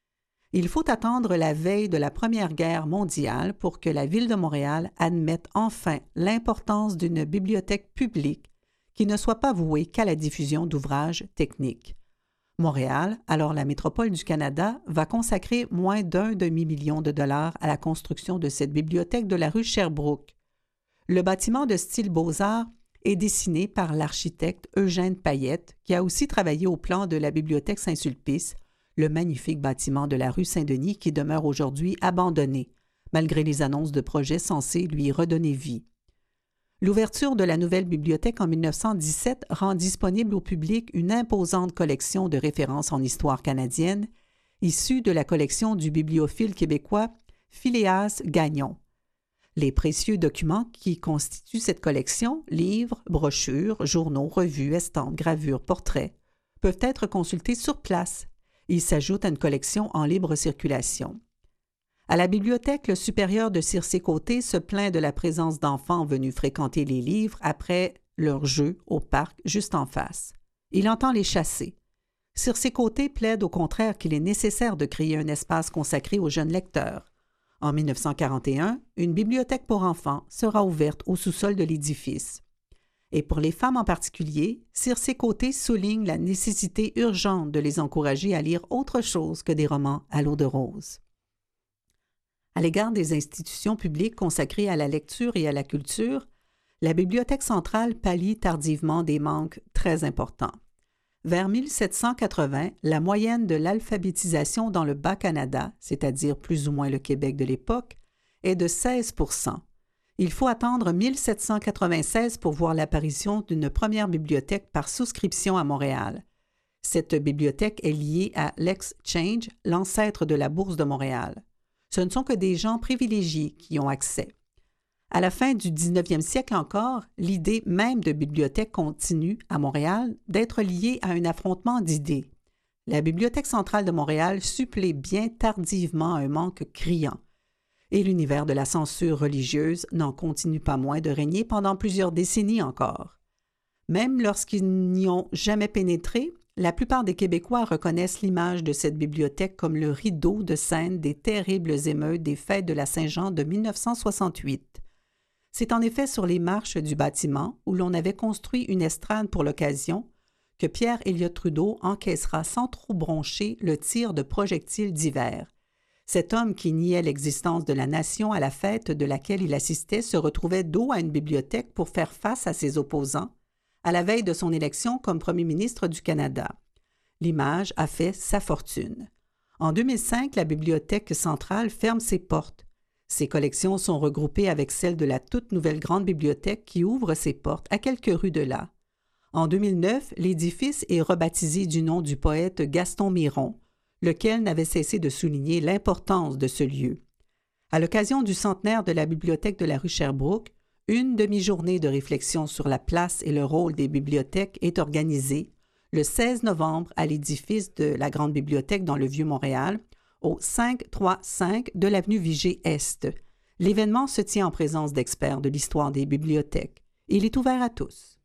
Il faut attendre la veille de la Première Guerre mondiale pour que la Ville de Montréal admette enfin l'importance d'une bibliothèque publique qui ne soit pas vouée qu'à la diffusion d'ouvrages techniques. Montréal, alors la métropole du Canada, va consacrer moins d'un demi-million de dollars à la construction de cette bibliothèque de la rue Sherbrooke. Le bâtiment de style Beaux-Arts est dessiné par l'architecte Eugène Payette, qui a aussi travaillé au plan de la bibliothèque Saint-Sulpice, le magnifique bâtiment de la rue Saint-Denis qui demeure aujourd'hui abandonné, malgré les annonces de projets censés lui redonner vie. L'ouverture de la nouvelle bibliothèque en mille neuf cent dix-sept rend disponible au public une imposante collection de références en histoire canadienne, issue de la collection du bibliophile québécois Philéas Gagnon. Les précieux documents qui constituent cette collection, livres, brochures, journaux, revues, estampes, gravures, portraits, peuvent être consultés sur place. Ils s'ajoutent à une collection en libre circulation. À la bibliothèque, le supérieur de Circé-Côté se plaint de la présence d'enfants venus fréquenter les livres après leur jeu au parc juste en face. Il entend les chasser. Circé Côté plaide au contraire qu'il est nécessaire de créer un espace consacré aux jeunes lecteurs. En mille neuf cent quarante et un, une bibliothèque pour enfants sera ouverte au sous-sol de l'édifice. Et pour les femmes en particulier, Circé Côté souligne la nécessité urgente de les encourager à lire autre chose que des romans à l'eau de rose. À l'égard des institutions publiques consacrées à la lecture et à la culture, la Bibliothèque centrale pallie tardivement des manques très importants. Vers mille sept cent quatre-vingts, la moyenne de l'alphabétisation dans le Bas-Canada, c'est-à-dire plus ou moins le Québec de l'époque, est de seize pour cent. Il faut attendre mille sept cent quatre-vingt-seize pour voir l'apparition d'une première bibliothèque par souscription à Montréal. Cette bibliothèque est liée à l'Exchange, l'ancêtre de la Bourse de Montréal. Ce ne sont que des gens privilégiés qui y ont accès. À la fin du dix-neuvième siècle encore, l'idée même de bibliothèque continue, à Montréal, d'être liée à un affrontement d'idées. La Bibliothèque centrale de Montréal supplée bien tardivement un manque criant. Et l'univers de la censure religieuse n'en continue pas moins de régner pendant plusieurs décennies encore. Même lorsqu'ils n'y ont jamais pénétré, la plupart des Québécois reconnaissent l'image de cette bibliothèque comme le rideau de scène des terribles émeutes des fêtes de la Saint-Jean de mille neuf cent soixante-huit. C'est en effet sur les marches du bâtiment, où l'on avait construit une estrade pour l'occasion, que Pierre Elliott Trudeau encaissera sans trop broncher le tir de projectiles divers. Cet homme qui niait l'existence de la nation à la fête de laquelle il assistait se retrouvait dos à une bibliothèque pour faire face à ses opposants, à la veille de son élection comme premier ministre du Canada. L'image a fait sa fortune. En deux mille cinq, la Bibliothèque centrale ferme ses portes. Ses collections sont regroupées avec celles de la toute nouvelle grande bibliothèque qui ouvre ses portes à quelques rues de là. En deux mille neuf, l'édifice est rebaptisé du nom du poète Gaston Miron, lequel n'avait cessé de souligner l'importance de ce lieu. À l'occasion du centenaire de la bibliothèque de la rue Sherbrooke, une demi-journée de réflexion sur la place et le rôle des bibliothèques est organisée le seize novembre à l'édifice de la Grande Bibliothèque dans le Vieux-Montréal, au cinq cent trente-cinq de l'avenue Vigée-Est. L'événement se tient en présence d'experts de l'histoire des bibliothèques. Il est ouvert à tous.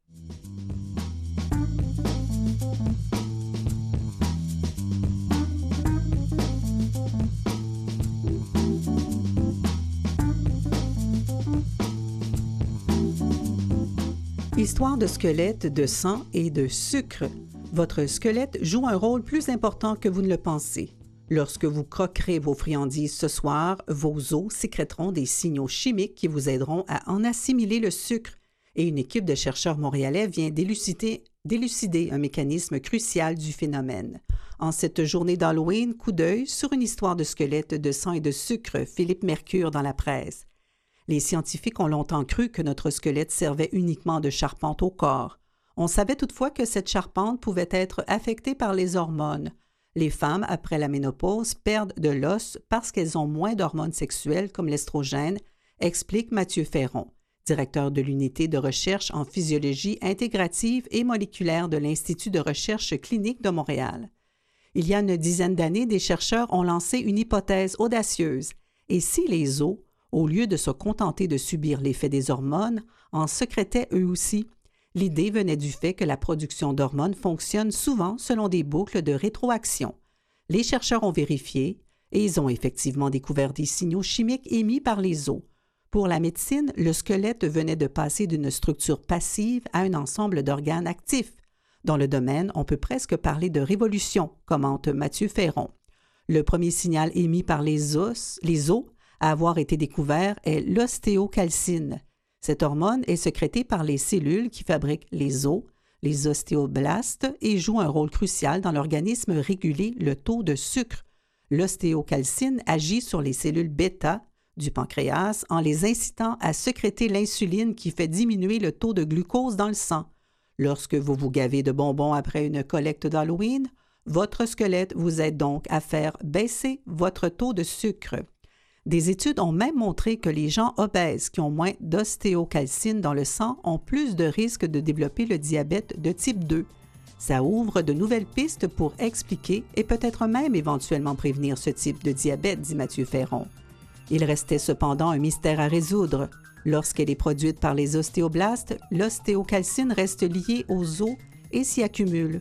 Histoire de squelette, de sang et de sucre. Votre squelette joue un rôle plus important que vous ne le pensez. Lorsque vous croquerez vos friandises ce soir, vos os sécréteront des signaux chimiques qui vous aideront à en assimiler le sucre. Et une équipe de chercheurs montréalais vient d'élucider, d'élucider un mécanisme crucial du phénomène. En cette journée d'Halloween, coup d'œil sur une histoire de squelette, de sang et de sucre, Philippe Mercure dans la presse. Les scientifiques ont longtemps cru que notre squelette servait uniquement de charpente au corps. On savait toutefois que cette charpente pouvait être affectée par les hormones. Les femmes, après la ménopause, perdent de l'os parce qu'elles ont moins d'hormones sexuelles comme l'estrogène, explique Mathieu Ferron, directeur de l'unité de recherche en physiologie intégrative et moléculaire de l'Institut de recherche clinique de Montréal. Il y a une dizaine d'années, des chercheurs ont lancé une hypothèse audacieuse. Et si les os, au lieu de se contenter de subir l'effet des hormones, en sécrétaient eux aussi? L'idée venait du fait que la production d'hormones fonctionne souvent selon des boucles de rétroaction. Les chercheurs ont vérifié et ils ont effectivement découvert des signaux chimiques émis par les os. Pour la médecine, le squelette venait de passer d'une structure passive à un ensemble d'organes actifs. Dans le domaine, on peut presque parler de révolution, commente Mathieu Ferron. Le premier signal émis par les os, les os à avoir été découvert est l'ostéocalcine. Cette hormone est sécrétée par les cellules qui fabriquent les os, les ostéoblastes, et joue un rôle crucial dans l'organisme réguler le taux de sucre. L'ostéocalcine agit sur les cellules bêta du pancréas en les incitant à sécréter l'insuline qui fait diminuer le taux de glucose dans le sang. Lorsque vous vous gavez de bonbons après une collecte d'Halloween, votre squelette vous aide donc à faire baisser votre taux de sucre. Des études ont même montré que les gens obèses qui ont moins d'ostéocalcine dans le sang ont plus de risques de développer le diabète de type deux. Ça ouvre de nouvelles pistes pour expliquer et peut-être même éventuellement prévenir ce type de diabète, dit Mathieu Ferron. Il restait cependant un mystère à résoudre. Lorsqu'elle est produite par les ostéoblastes, l'ostéocalcine reste liée aux os et s'y accumule.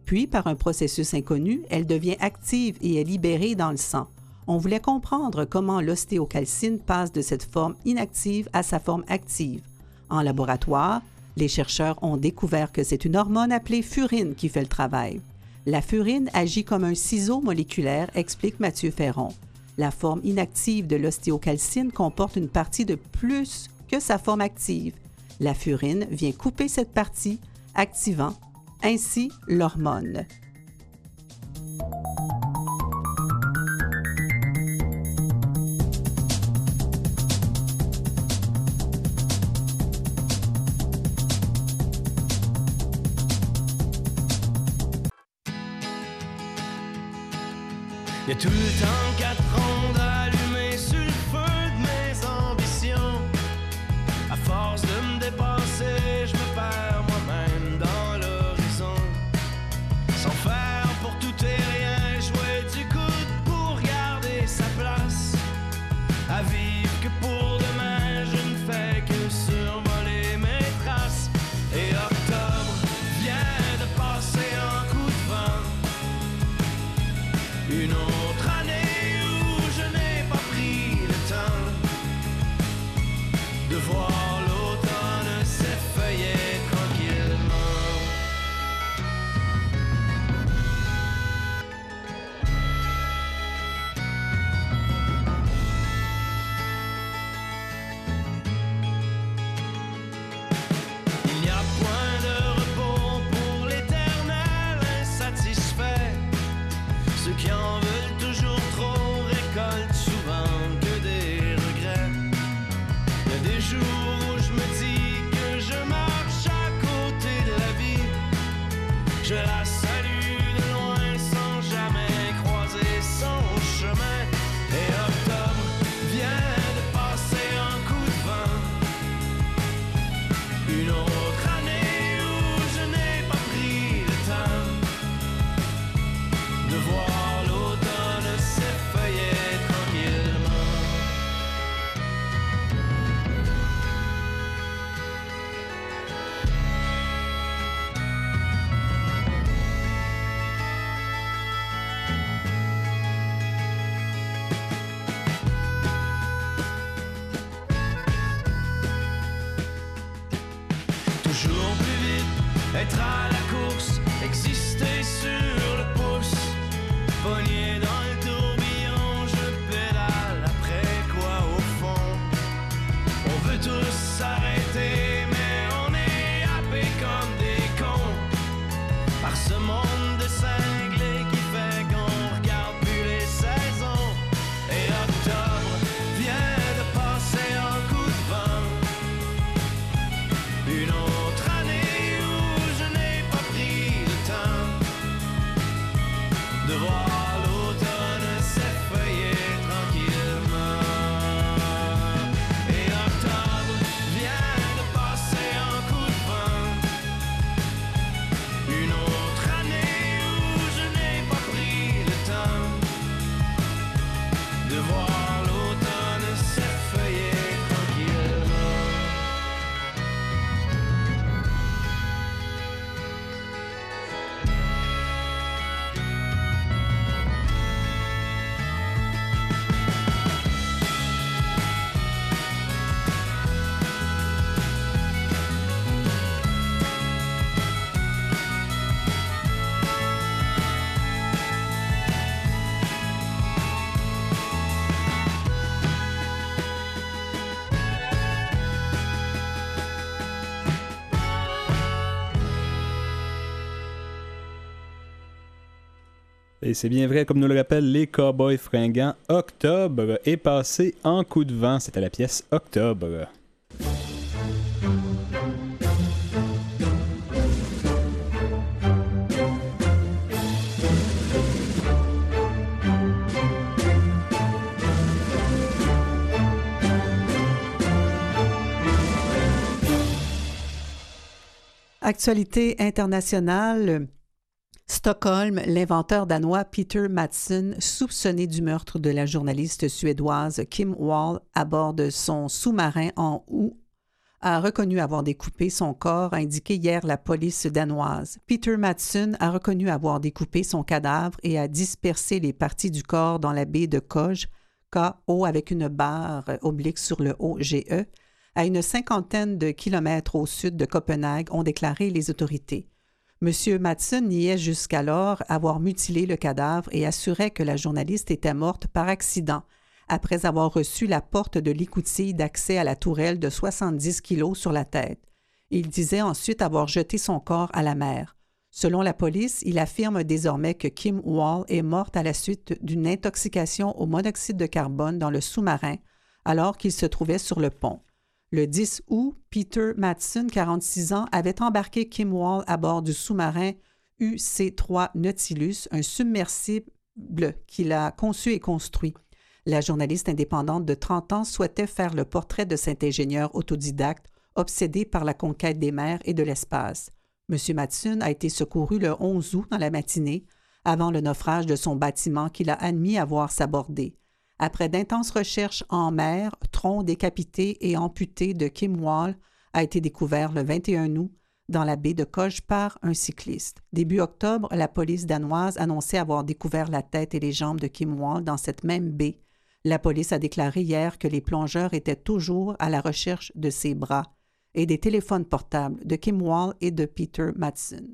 Puis, par un processus inconnu, elle devient active et est libérée dans le sang. On voulait comprendre comment l'ostéocalcine passe de cette forme inactive à sa forme active. En laboratoire, les chercheurs ont découvert que c'est une hormone appelée furine qui fait le travail. La furine agit comme un ciseau moléculaire, explique Mathieu Ferron. La forme inactive de l'ostéocalcine comporte une partie de plus que sa forme active. La furine vient couper cette partie, activant ainsi l'hormone. Y a tout le temps quatre ans d'allumer sur le feu de mes ambitions. À force de me dépasser, je me perds moi-même dans l'horizon. Sans faire pour tout et rien, jouer du coude pour garder sa place. À vivre que pour demain, je ne fais que survoler mes traces. Et octobre vient de passer en coup de vent. Une autre année où je n'ai pas pris le temps de voir l'automne s'effeuiller tranquillement. Il n'y a point de repos pour l'éternel insatisfait. Ceux qui en veulent toujours trop récoltent souvent que des regrets. Il y a des jours où je me dis que je marche à côté de la vie. Je la salue de loin sans jamais croiser son chemin. Et octobre vient de passer en coup de vent. Une autre année où je n'ai pas pris le temps de voir l'automne s'effeuiller tranquillement. Toujours plus vite, être à la course, exister sur le pouce. Pogné dans le tourbillon, je pédale, après quoi au fond on veut tous s'arrêter, mais on est happés comme des cons par ce monde de cinglés qui fait qu'on regarde plus les saisons. Et octobre vient de passer en coup de vent. Une autre année où je n'ai pas pris le temps de voir l'automne s'effeuiller tranquillement. Et octobre vient de passer en coup de vent. Une autre année où je n'ai pas pris le temps de voir l'automne s'effeuiller tranquillement. Et c'est bien vrai, comme nous le rappellent les Cowboys fringants, octobre est passé en coup de vent. C'était la pièce Octobre. Actualité internationale. Stockholm, l'inventeur danois Peter Madsen, soupçonné du meurtre de la journaliste suédoise Kim Wall à bord de son sous-marin en août, a reconnu avoir découpé son corps, a indiqué hier la police danoise. Peter Madsen a reconnu avoir découpé son cadavre et a dispersé les parties du corps dans la baie de Koj, K O avec une barre oblique sur le O G E, à une cinquantaine de kilomètres au sud de Copenhague, ont déclaré les autorités. M. Madsen niait jusqu'alors avoir mutilé le cadavre et assurait que la journaliste était morte par accident, après avoir reçu la porte de l'écoutille d'accès à la tourelle de soixante-dix kilos sur la tête. Il disait ensuite avoir jeté son corps à la mer. Selon la police, il affirme désormais que Kim Wall est morte à la suite d'une intoxication au monoxyde de carbone dans le sous-marin alors qu'il se trouvait sur le pont. Le dix août, Peter Madsen, quarante-six ans, avait embarqué Kim Wall à bord du sous-marin U C trois Nautilus, un submersible qu'il a conçu et construit. La journaliste indépendante de trente ans souhaitait faire le portrait de cet ingénieur autodidacte obsédé par la conquête des mers et de l'espace. M. Madsen a été secouru le onze août dans la matinée, avant le naufrage de son bâtiment qu'il a admis avoir sabordé. Après d'intenses recherches en mer, tronc décapité et amputé de Kim Wall a été découvert le vingt et un août dans la baie de Koj par un cycliste. Début octobre, la police danoise annonçait avoir découvert la tête et les jambes de Kim Wall dans cette même baie. La police a déclaré hier que les plongeurs étaient toujours à la recherche de ses bras et des téléphones portables de Kim Wall et de Peter Madsen.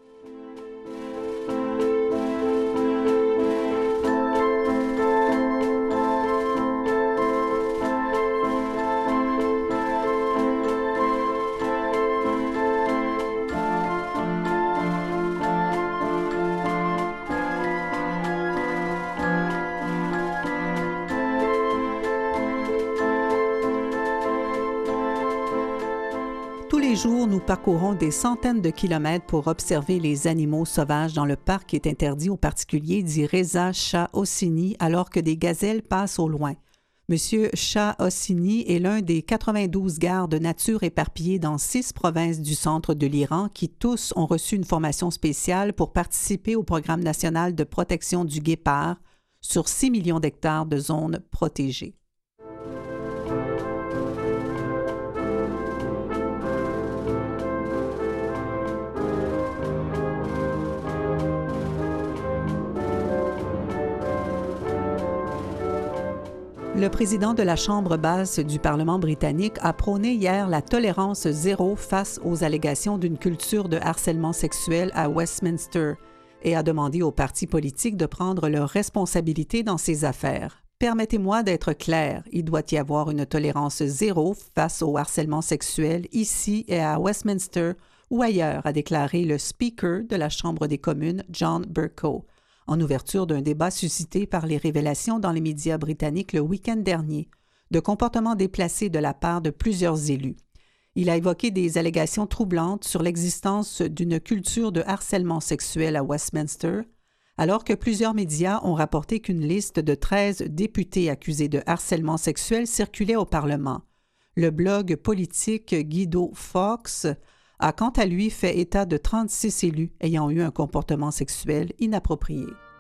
Tous les jours, nous parcourons des centaines de kilomètres pour observer les animaux sauvages dans le parc qui est interdit aux particuliers, dit Reza Shah Hosseini, alors que des gazelles passent au loin. Monsieur Shah Hosseini est l'un des quatre-vingt-douze gardes de nature éparpillés dans six provinces du centre de l'Iran qui tous ont reçu une formation spéciale pour participer au programme national de protection du guépard sur six millions d'hectares de zones protégées. Le président de la Chambre basse du Parlement britannique a prôné hier la tolérance zéro face aux allégations d'une culture de harcèlement sexuel à Westminster et a demandé aux partis politiques de prendre leurs responsabilités dans ces affaires. Permettez-moi d'être clair, il doit y avoir une tolérance zéro face au harcèlement sexuel ici et à Westminster ou ailleurs, a déclaré le Speaker de la Chambre des communes, John Bercow, en ouverture d'un débat suscité par les révélations dans les médias britanniques le week-end dernier de comportements déplacés de la part de plusieurs élus. Il a évoqué des allégations troublantes sur l'existence d'une culture de harcèlement sexuel à Westminster, alors que plusieurs médias ont rapporté qu'une liste de treize députés accusés de harcèlement sexuel circulait au Parlement. Le blog politique Guido Fawkes a quant à lui fait état de trente-six élus ayant eu un comportement sexuel inapproprié.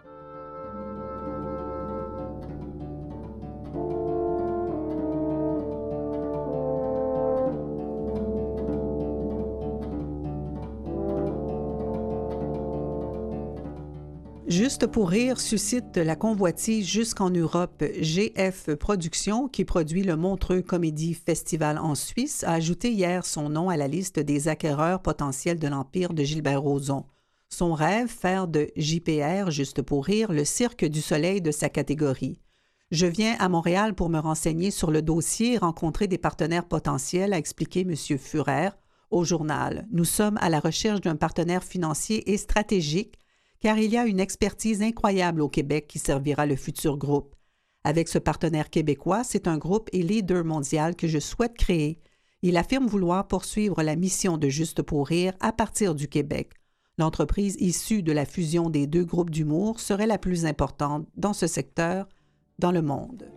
Juste pour rire suscite la convoitise jusqu'en Europe. G F Productions, qui produit le Montreux Comedy Festival en Suisse, a ajouté hier son nom à la liste des acquéreurs potentiels de l'empire de Gilbert Rozon. Son rêve, faire de J P R, Juste pour rire, le cirque du soleil de sa catégorie. Je viens à Montréal pour me renseigner sur le dossier et rencontrer des partenaires potentiels, a expliqué M. Furer au journal. Nous sommes à la recherche d'un partenaire financier et stratégique car il y a une expertise incroyable au Québec qui servira le futur groupe. Avec ce partenaire québécois, c'est un groupe et leader mondial que je souhaite créer. Il affirme vouloir poursuivre la mission de Juste pour rire à partir du Québec. L'entreprise issue de la fusion des deux groupes d'humour serait la plus importante dans ce secteur dans le monde.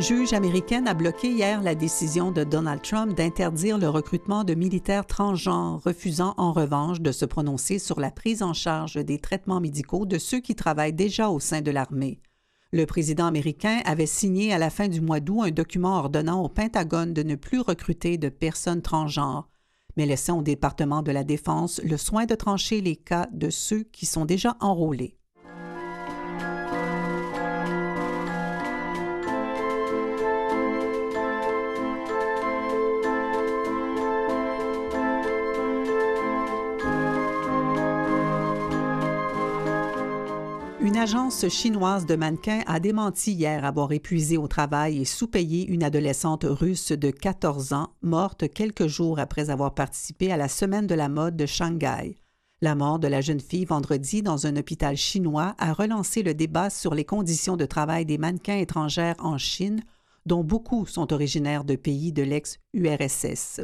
juge américaine a bloqué hier la décision de Donald Trump d'interdire le recrutement de militaires transgenres, refusant en revanche de se prononcer sur la prise en charge des traitements médicaux de ceux qui travaillent déjà au sein de l'armée. Le président américain avait signé à la fin du mois d'août un document ordonnant au Pentagone de ne plus recruter de personnes transgenres, mais laissant au département de la Défense le soin de trancher les cas de ceux qui sont déjà enrôlés. Une agence chinoise de mannequins a démenti hier avoir épuisé au travail et sous-payé une adolescente russe de quatorze ans, morte quelques jours après avoir participé à la Semaine de la mode de Shanghai. La mort de la jeune fille vendredi dans un hôpital chinois a relancé le débat sur les conditions de travail des mannequins étrangères en Chine, dont beaucoup sont originaires de pays de l'ex-U R S S.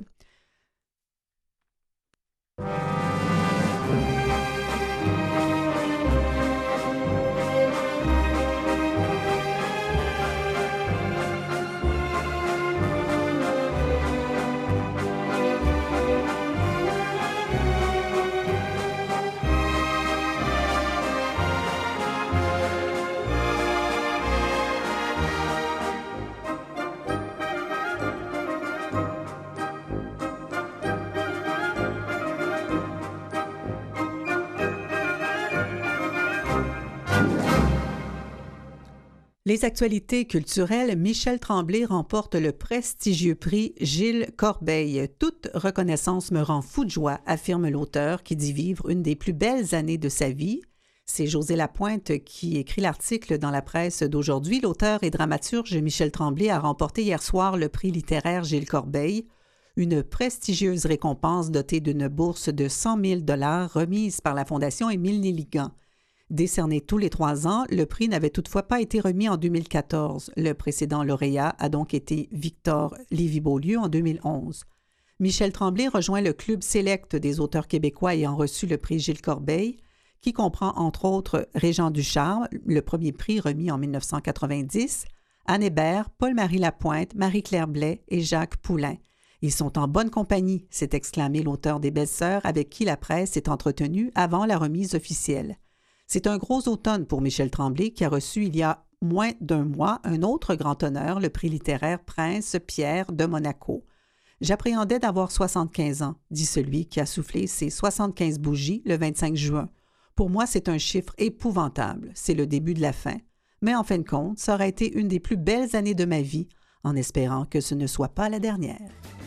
Les actualités culturelles, Michel Tremblay remporte le prestigieux prix Gilles Corbeil. Toute reconnaissance me rend fou de joie, affirme l'auteur qui dit vivre une des plus belles années de sa vie. C'est José Lapointe qui écrit l'article dans la presse d'aujourd'hui. L'auteur et dramaturge Michel Tremblay a remporté hier soir le prix littéraire Gilles Corbeil, une prestigieuse récompense dotée d'une bourse de cent mille dollars remise par la Fondation Émile Nelligan. Décerné tous les trois ans, le prix n'avait toutefois pas été remis en deux mille quatorze. Le précédent lauréat a donc été Victor Lévy-Beaulieu en deux mille onze. Michel Tremblay rejoint le club sélect des auteurs québécois ayant reçu le prix Gilles Corbeil, qui comprend entre autres Régent Ducharme, le premier prix remis en dix-neuf cent quatre-vingt-dix, Anne Hébert, Paul-Marie Lapointe, Marie-Claire Blais et Jacques Poulain. Ils sont en bonne compagnie, s'est exclamé l'auteur des Belles-Sœurs avec qui la presse s'est entretenue avant la remise officielle. C'est un gros automne pour Michel Tremblay qui a reçu il y a moins d'un mois un autre grand honneur, le prix littéraire Prince Pierre de Monaco. J'appréhendais d'avoir soixante-quinze ans, dit celui qui a soufflé ses soixante-quinze bougies le vingt-cinq juin. Pour moi, c'est un chiffre épouvantable. C'est le début de la fin. Mais en fin de compte, ça aurait été une des plus belles années de ma vie, en espérant que ce ne soit pas la dernière.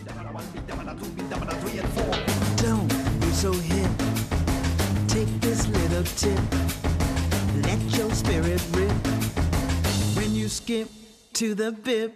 Don't be so hip. Take this little tip. Let your spirit rip. When you skip to the bip.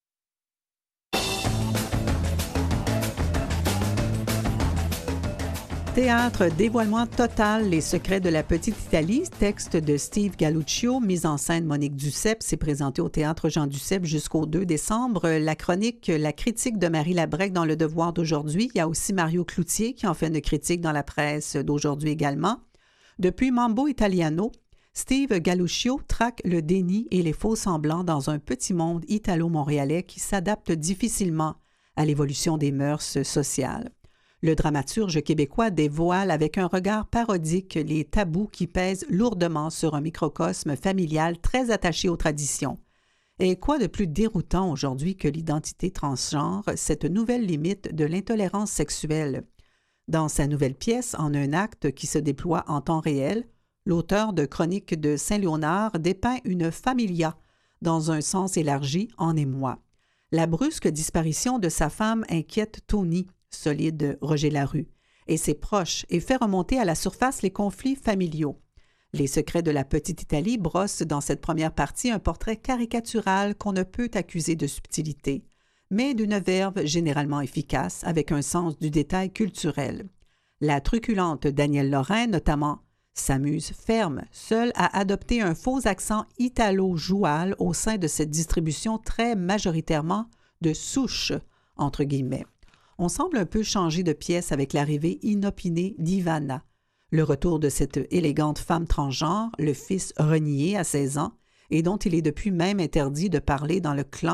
Théâtre, dévoilement total, les secrets de la petite Italie, texte de Steve Galluccio, mise en scène Monique Duceppe, s'est présenté au Théâtre Jean Duceppe jusqu'au deux décembre. La chronique, la critique de Marie Labrec dans Le Devoir d'aujourd'hui. Il y a aussi Mario Cloutier qui en fait une critique dans la presse d'aujourd'hui également. Depuis Mambo Italiano, Steve Galluccio traque le déni et les faux-semblants dans un petit monde italo-montréalais qui s'adapte difficilement à l'évolution des mœurs sociales. Le dramaturge québécois dévoile avec un regard parodique les tabous qui pèsent lourdement sur un microcosme familial très attaché aux traditions. Et quoi de plus déroutant aujourd'hui que l'identité transgenre, cette nouvelle limite de l'intolérance sexuelle? Dans sa nouvelle pièce, en un acte qui se déploie en temps réel, l'auteur de Chroniques de Saint-Léonard dépeint une familia dans un sens élargi en émoi. La brusque disparition de sa femme inquiète Tony, solide Roger Larue, et ses proches et fait remonter à la surface les conflits familiaux. Les secrets de la petite Italie brossent dans cette première partie un portrait caricatural qu'on ne peut accuser de subtilité, mais d'une verve généralement efficace avec un sens du détail culturel. La truculente Danielle Lorrain, notamment, s'amuse ferme, seule à adopter un faux accent italo-joual au sein de cette distribution très majoritairement de souche, entre guillemets. On semble un peu changer de pièce avec l'arrivée inopinée d'Ivana. Le retour de cette élégante femme transgenre, le fils renié à seize ans, et dont il est depuis même interdit de parler dans le clan,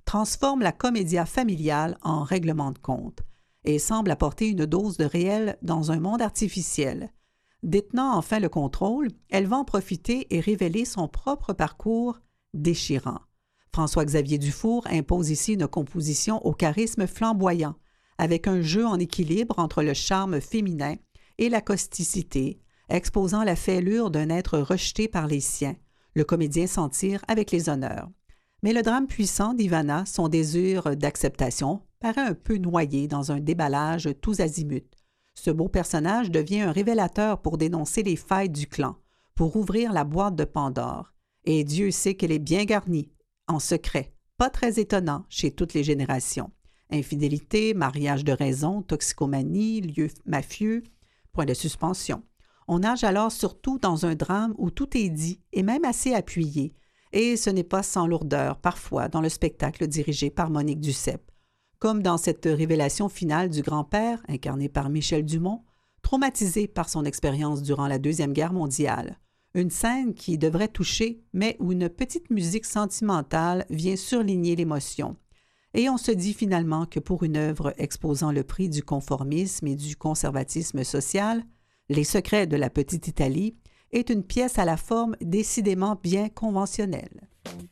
transforme la comédia familiale en règlement de compte et semble apporter une dose de réel dans un monde artificiel. Détenant enfin le contrôle, elle va en profiter et révéler son propre parcours déchirant. François-Xavier Dufour impose ici une composition au charisme flamboyant, avec un jeu en équilibre entre le charme féminin et la causticité, exposant la fêlure d'un être rejeté par les siens, le comédien s'en tire avec les honneurs. Mais le drame puissant d'Ivana, son désir d'acceptation, paraît un peu noyé dans un déballage tous azimuts. Ce beau personnage devient un révélateur pour dénoncer les failles du clan, pour ouvrir la boîte de Pandore. Et Dieu sait qu'elle est bien garnie, en secret, pas très étonnant chez toutes les générations. Infidélité, mariage de raison, toxicomanie, lieu mafieux, point de suspension. On nage alors surtout dans un drame où tout est dit et même assez appuyé, et ce n'est pas sans lourdeur, parfois, dans le spectacle dirigé par Monique Duceppe. Comme dans cette révélation finale du grand-père, incarné par Michel Dumont, traumatisé par son expérience durant la Deuxième Guerre mondiale. Une scène qui devrait toucher, mais où une petite musique sentimentale vient surligner l'émotion. Et on se dit finalement que pour une œuvre exposant le prix du conformisme et du conservatisme social, Les secrets de la petite Italie est une pièce à la forme décidément bien conventionnelle.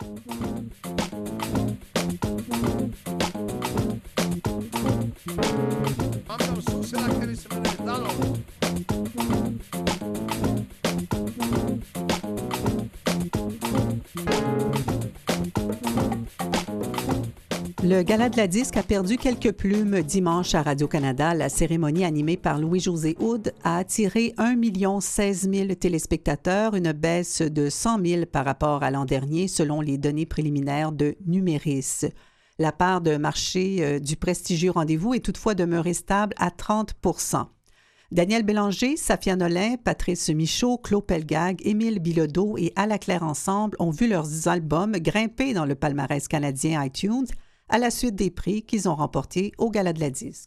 Le Gala de la disque a perdu quelques plumes dimanche à Radio-Canada. La cérémonie animée par Louis-José Houd a attiré un million seize mille téléspectateurs, une baisse de cent mille par rapport à l'an dernier selon les données préliminaires de Numéris. La part de marché euh, du prestigieux rendez-vous est toutefois demeurée stable à trente pour cent. Daniel Bélanger, Safia Nolin, Patrice Michaud, Claude Pelgag, Émile Bilodeau et À la Claire ensemble ont vu leurs albums grimper dans le palmarès canadien iTunes à la suite des prix qu'ils ont remportés au Gala de la disque.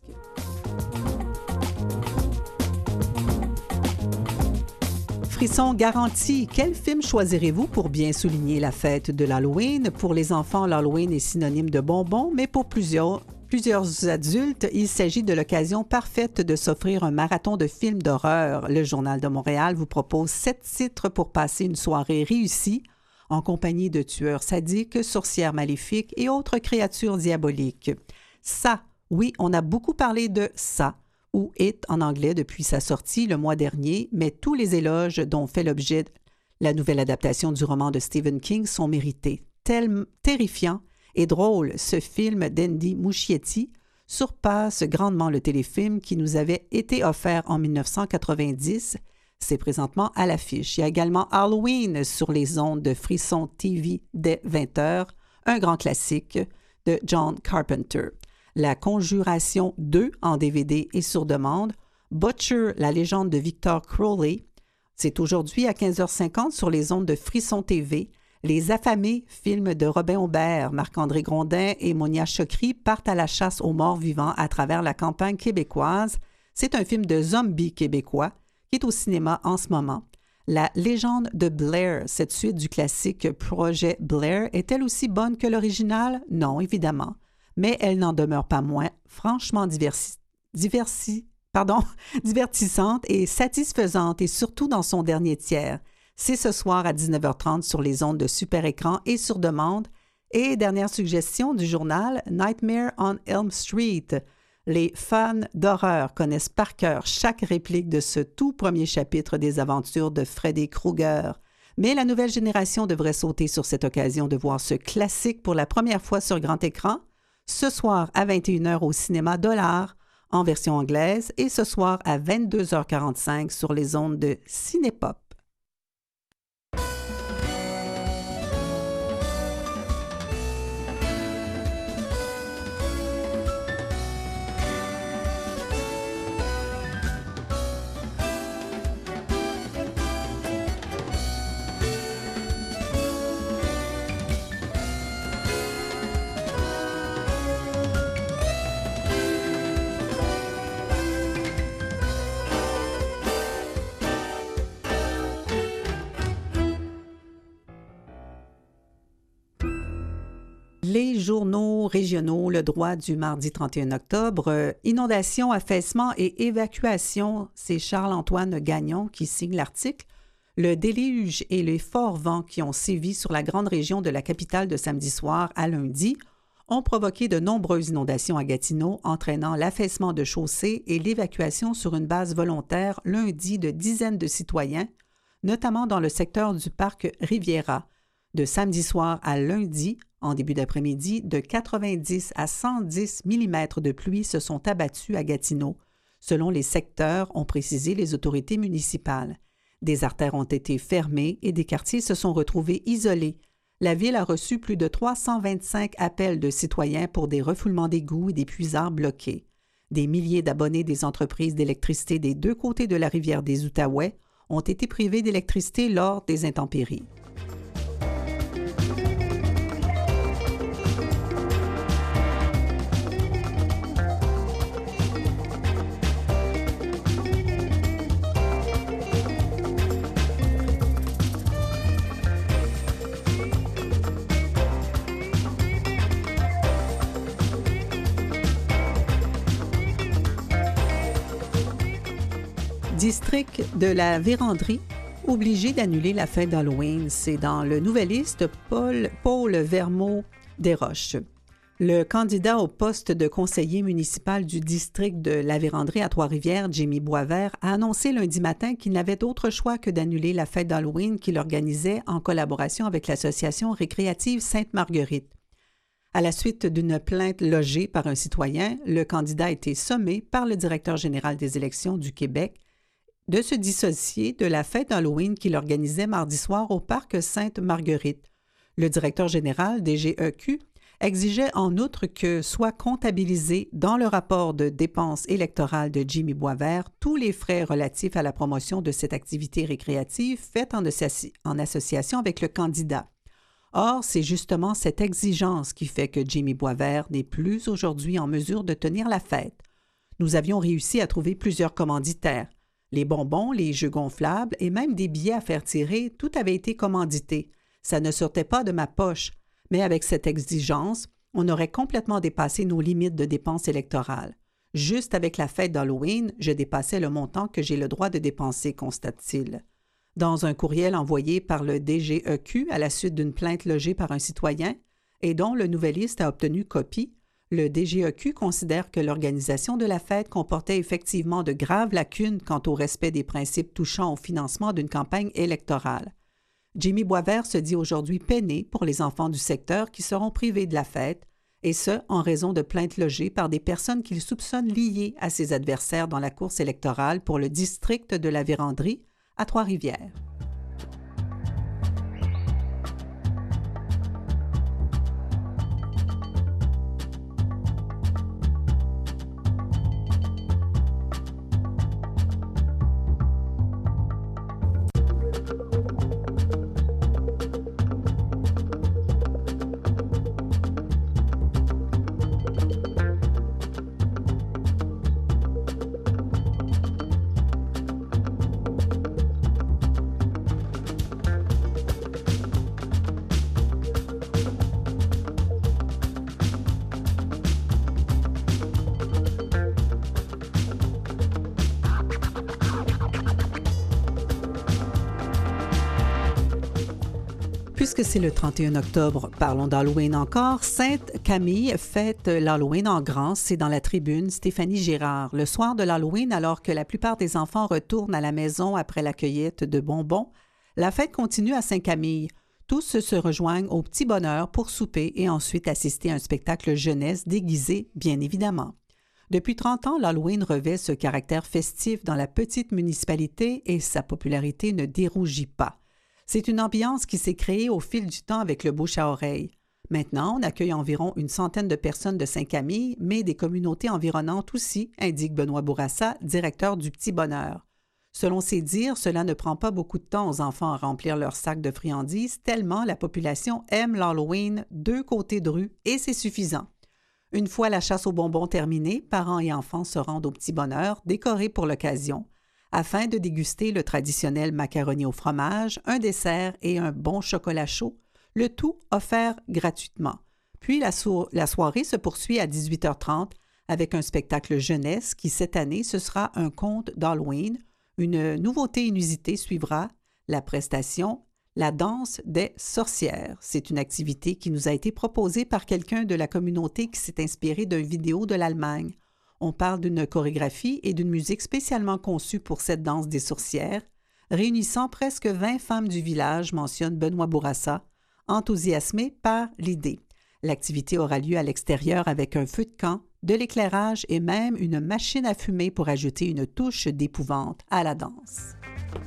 Frisson garanti. Quel film choisirez-vous pour bien souligner la fête de l'Halloween? Pour les enfants, l'Halloween est synonyme de bonbons, mais pour plusieurs, plusieurs adultes, il s'agit de l'occasion parfaite de s'offrir un marathon de films d'horreur. Le Journal de Montréal vous propose sept titres pour passer une soirée réussie en compagnie de tueurs sadiques, sorcières maléfiques et autres créatures diaboliques. Ça, oui, on a beaucoup parlé de ça, ou It en anglais depuis sa sortie le mois dernier, mais tous les éloges dont fait l'objet la nouvelle adaptation du roman de Stephen King sont mérités. Tel, terrifiant et drôle, ce film d'Andy Muschietti surpasse grandement le téléfilm qui nous avait été offert en dix-neuf cent quatre-vingt-dix. C'est présentement à l'affiche. Il y a également Halloween sur les ondes de Frisson T V dès vingt heures, un grand classique de John Carpenter. La Conjuration deux en D V D et sur demande. Butcher, la légende de Victor Crowley. C'est aujourd'hui à quinze heures cinquante sur les ondes de Frisson T V. Les Affamés, film de Robin Aubert, Marc-André Grondin et Monia Chokri partent à la chasse aux morts vivants à travers la campagne québécoise. C'est un film de zombies québécois qui est au cinéma en ce moment. La légende de Blair, cette suite du classique Projet Blair, est-elle aussi bonne que l'original? Non, évidemment. Mais elle n'en demeure pas moins franchement diversi, diversi, pardon, divertissante et satisfaisante, et surtout dans son dernier tiers. C'est ce soir à dix-neuf heures trente sur les ondes de Super Écran et sur demande. Et dernière suggestion du journal, Nightmare on Elm Street. Les fans d'horreur connaissent par cœur chaque réplique de ce tout premier chapitre des aventures de Freddy Krueger. Mais la nouvelle génération devrait sauter sur cette occasion de voir ce classique pour la première fois sur grand écran, ce soir à vingt et une heures au cinéma Dollar en version anglaise et ce soir à vingt-deux heures quarante-cinq sur les ondes de Cinépop. journaux régionaux, le droit du mardi trente et un octobre. Euh, inondation, affaissement et évacuation, c'est Charles-Antoine Gagnon qui signe l'article. Le déluge et les forts vents qui ont sévi sur la grande région de la capitale de samedi soir à lundi ont provoqué de nombreuses inondations à Gatineau, entraînant l'affaissement de chaussées et l'évacuation sur une base volontaire lundi de dizaines de citoyens, notamment dans le secteur du parc Riviera. De samedi soir à lundi, en début d'après-midi, de quatre-vingt-dix à cent dix millimètres de pluie se sont abattus à Gatineau, selon les secteurs, ont précisé les autorités municipales. Des artères ont été fermées et des quartiers se sont retrouvés isolés. La ville a reçu plus de trois cent vingt-cinq appels de citoyens pour des refoulements d'égouts et des puisards bloqués. Des milliers d'abonnés des entreprises d'électricité des deux côtés de la rivière des Outaouais ont été privés d'électricité lors des intempéries. District de la Vérandrie, obligé d'annuler la fête d'Halloween. C'est dans le Nouvelliste, Paul, Paul Vermeau-Desroches. Le candidat au poste de conseiller municipal du district de la Vérandrie à Trois-Rivières, Jimmy Boisvert, a annoncé lundi matin qu'il n'avait d'autre choix que d'annuler la fête d'Halloween qu'il organisait en collaboration avec l'association récréative Sainte-Marguerite. À la suite d'une plainte logée par un citoyen, le candidat a été sommé par le directeur général des élections du Québec de se dissocier de la fête d'Halloween qu'il organisait mardi soir au parc Sainte-Marguerite. Le directeur général D G E Q exigeait en outre que soient comptabilisés dans le rapport de dépenses électorales de Jimmy Boisvert tous les frais relatifs à la promotion de cette activité récréative faite en, associ- en association avec le candidat. Or, c'est justement cette exigence qui fait que Jimmy Boisvert n'est plus aujourd'hui en mesure de tenir la fête. Nous avions réussi à trouver plusieurs commanditaires. Les bonbons, les jeux gonflables et même des billets à faire tirer, tout avait été commandité. Ça ne sortait pas de ma poche, mais avec cette exigence, on aurait complètement dépassé nos limites de dépenses électorales. Juste avec la fête d'Halloween, je dépassais le montant que j'ai le droit de dépenser, constate-t-il. Dans un courriel envoyé par le D G E Q à la suite d'une plainte logée par un citoyen et dont le Nouvelliste a obtenu copie, le D G E Q considère que l'organisation de la fête comportait effectivement de graves lacunes quant au respect des principes touchant au financement d'une campagne électorale. Jimmy Boisvert se dit aujourd'hui peiné pour les enfants du secteur qui seront privés de la fête, et ce, en raison de plaintes logées par des personnes qu'il soupçonne liées à ses adversaires dans la course électorale pour le district de la Vérandrie à Trois-Rivières. Puisque c'est le trente et un octobre, parlons d'Halloween encore. Sainte-Camille fête l'Halloween en grand. C'est dans la tribune Stéphanie Girard. Le soir de l'Halloween, alors que la plupart des enfants retournent à la maison après la cueillette de bonbons, la fête continue à Sainte-Camille. Tous se rejoignent au Petit Bonheur pour souper et ensuite assister à un spectacle jeunesse déguisé, bien évidemment. Depuis trente ans, l'Halloween revêt ce caractère festif dans la petite municipalité et sa popularité ne dérougit pas. C'est une ambiance qui s'est créée au fil du temps avec le bouche à oreille. Maintenant, on accueille environ une centaine de personnes de Sainte-Camille, mais des communautés environnantes aussi, indique Benoît Bourassa, directeur du Petit Bonheur. Selon ses dires, cela ne prend pas beaucoup de temps aux enfants à remplir leurs sacs de friandises, tellement la population aime l'Halloween deux côtés de rue et c'est suffisant. Une fois la chasse aux bonbons terminée, parents et enfants se rendent au Petit Bonheur, décoré pour l'occasion, afin de déguster le traditionnel macaroni au fromage, un dessert et un bon chocolat chaud, le tout offert gratuitement. Puis la, so- la soirée se poursuit à dix-huit heures trente avec un spectacle jeunesse qui, cette année, ce sera un conte d'Halloween. Une nouveauté inusitée suivra la prestation La danse des sorcières. C'est une activité qui nous a été proposée par quelqu'un de la communauté qui s'est inspiré d'une vidéo de l'Allemagne. On parle d'une chorégraphie et d'une musique spécialement conçue pour cette danse des sorcières, réunissant presque vingt femmes du village, mentionne Benoît Bourassa, enthousiasmé par l'idée. L'activité aura lieu à l'extérieur avec un feu de camp, de l'éclairage et même une machine à fumer pour ajouter une touche d'épouvante à la danse.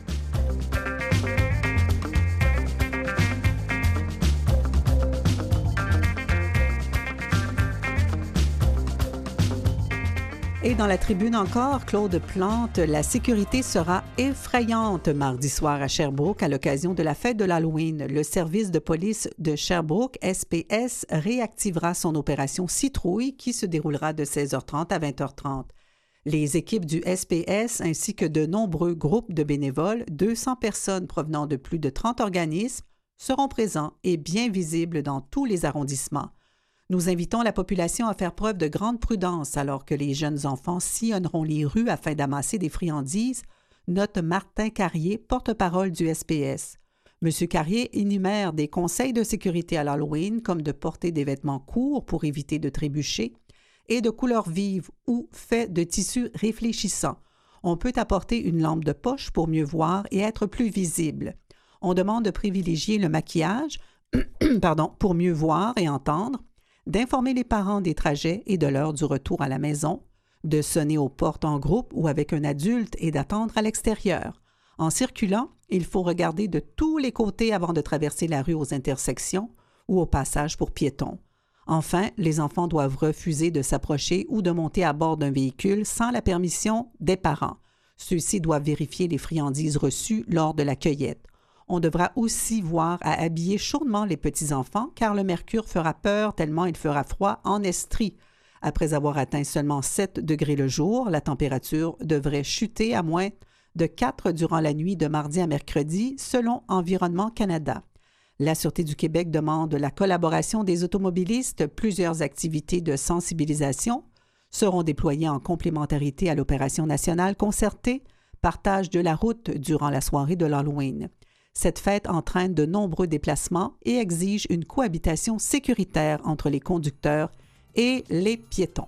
Et dans la tribune encore, Claude Plante, la sécurité sera effrayante mardi soir à Sherbrooke à l'occasion de la fête de l'Halloween. Le service de police de Sherbrooke, S P S, réactivera son opération Citrouille qui se déroulera de seize heures trente à vingt heures trente. Les équipes du S P S ainsi que de nombreux groupes de bénévoles, deux cents personnes provenant de plus de trente organismes, seront présents et bien visibles dans tous les arrondissements. Nous invitons la population à faire preuve de grande prudence alors que les jeunes enfants sillonneront les rues afin d'amasser des friandises, note Martin Carrier, porte-parole du S P S. M. Carrier énumère des conseils de sécurité à l'Halloween comme de porter des vêtements courts pour éviter de trébucher et de couleurs vives ou faits de tissus réfléchissants. On peut apporter une lampe de poche pour mieux voir et être plus visible. On demande de privilégier le maquillage pardon, pour mieux voir et entendre, d'informer les parents des trajets et de l'heure du retour à la maison, de sonner aux portes en groupe ou avec un adulte et d'attendre à l'extérieur. En circulant, il faut regarder de tous les côtés avant de traverser la rue aux intersections ou au passage pour piétons. Enfin, les enfants doivent refuser de s'approcher ou de monter à bord d'un véhicule sans la permission des parents. Ceux-ci doivent vérifier les friandises reçues lors de la cueillette. On devra aussi voir à habiller chaudement les petits-enfants car le mercure fera peur tellement il fera froid en Estrie. Après avoir atteint seulement sept degrés le jour, la température devrait chuter à moins de quatre durant la nuit de mardi à mercredi, selon Environnement Canada. La Sûreté du Québec demande la collaboration des automobilistes. Plusieurs activités de sensibilisation seront déployées en complémentarité à l'opération nationale concertée, partage de la route durant la soirée de l'Halloween. Cette fête entraîne de nombreux déplacements et exige une cohabitation sécuritaire entre les conducteurs et les piétons.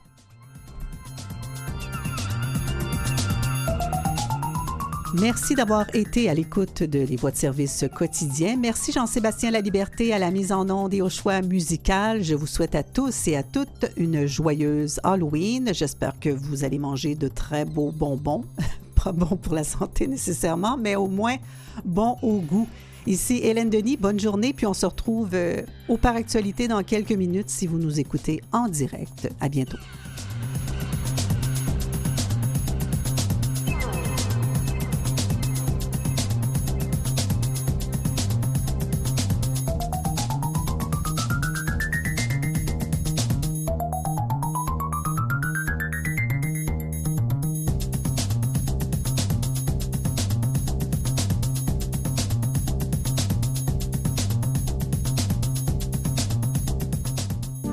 Merci d'avoir été à l'écoute de Les Voix de service quotidien. Merci Jean-Sébastien Laliberté à la mise en onde et au choix musical. Je vous souhaite à tous et à toutes une joyeuse Halloween. J'espère que vous allez manger de très beaux bonbons. Pas bon pour la santé nécessairement, mais au moins bon au goût. Ici Hélène Denis, bonne journée, puis on se retrouve euh, au Par Actualité dans quelques minutes si vous nous écoutez en direct. À bientôt.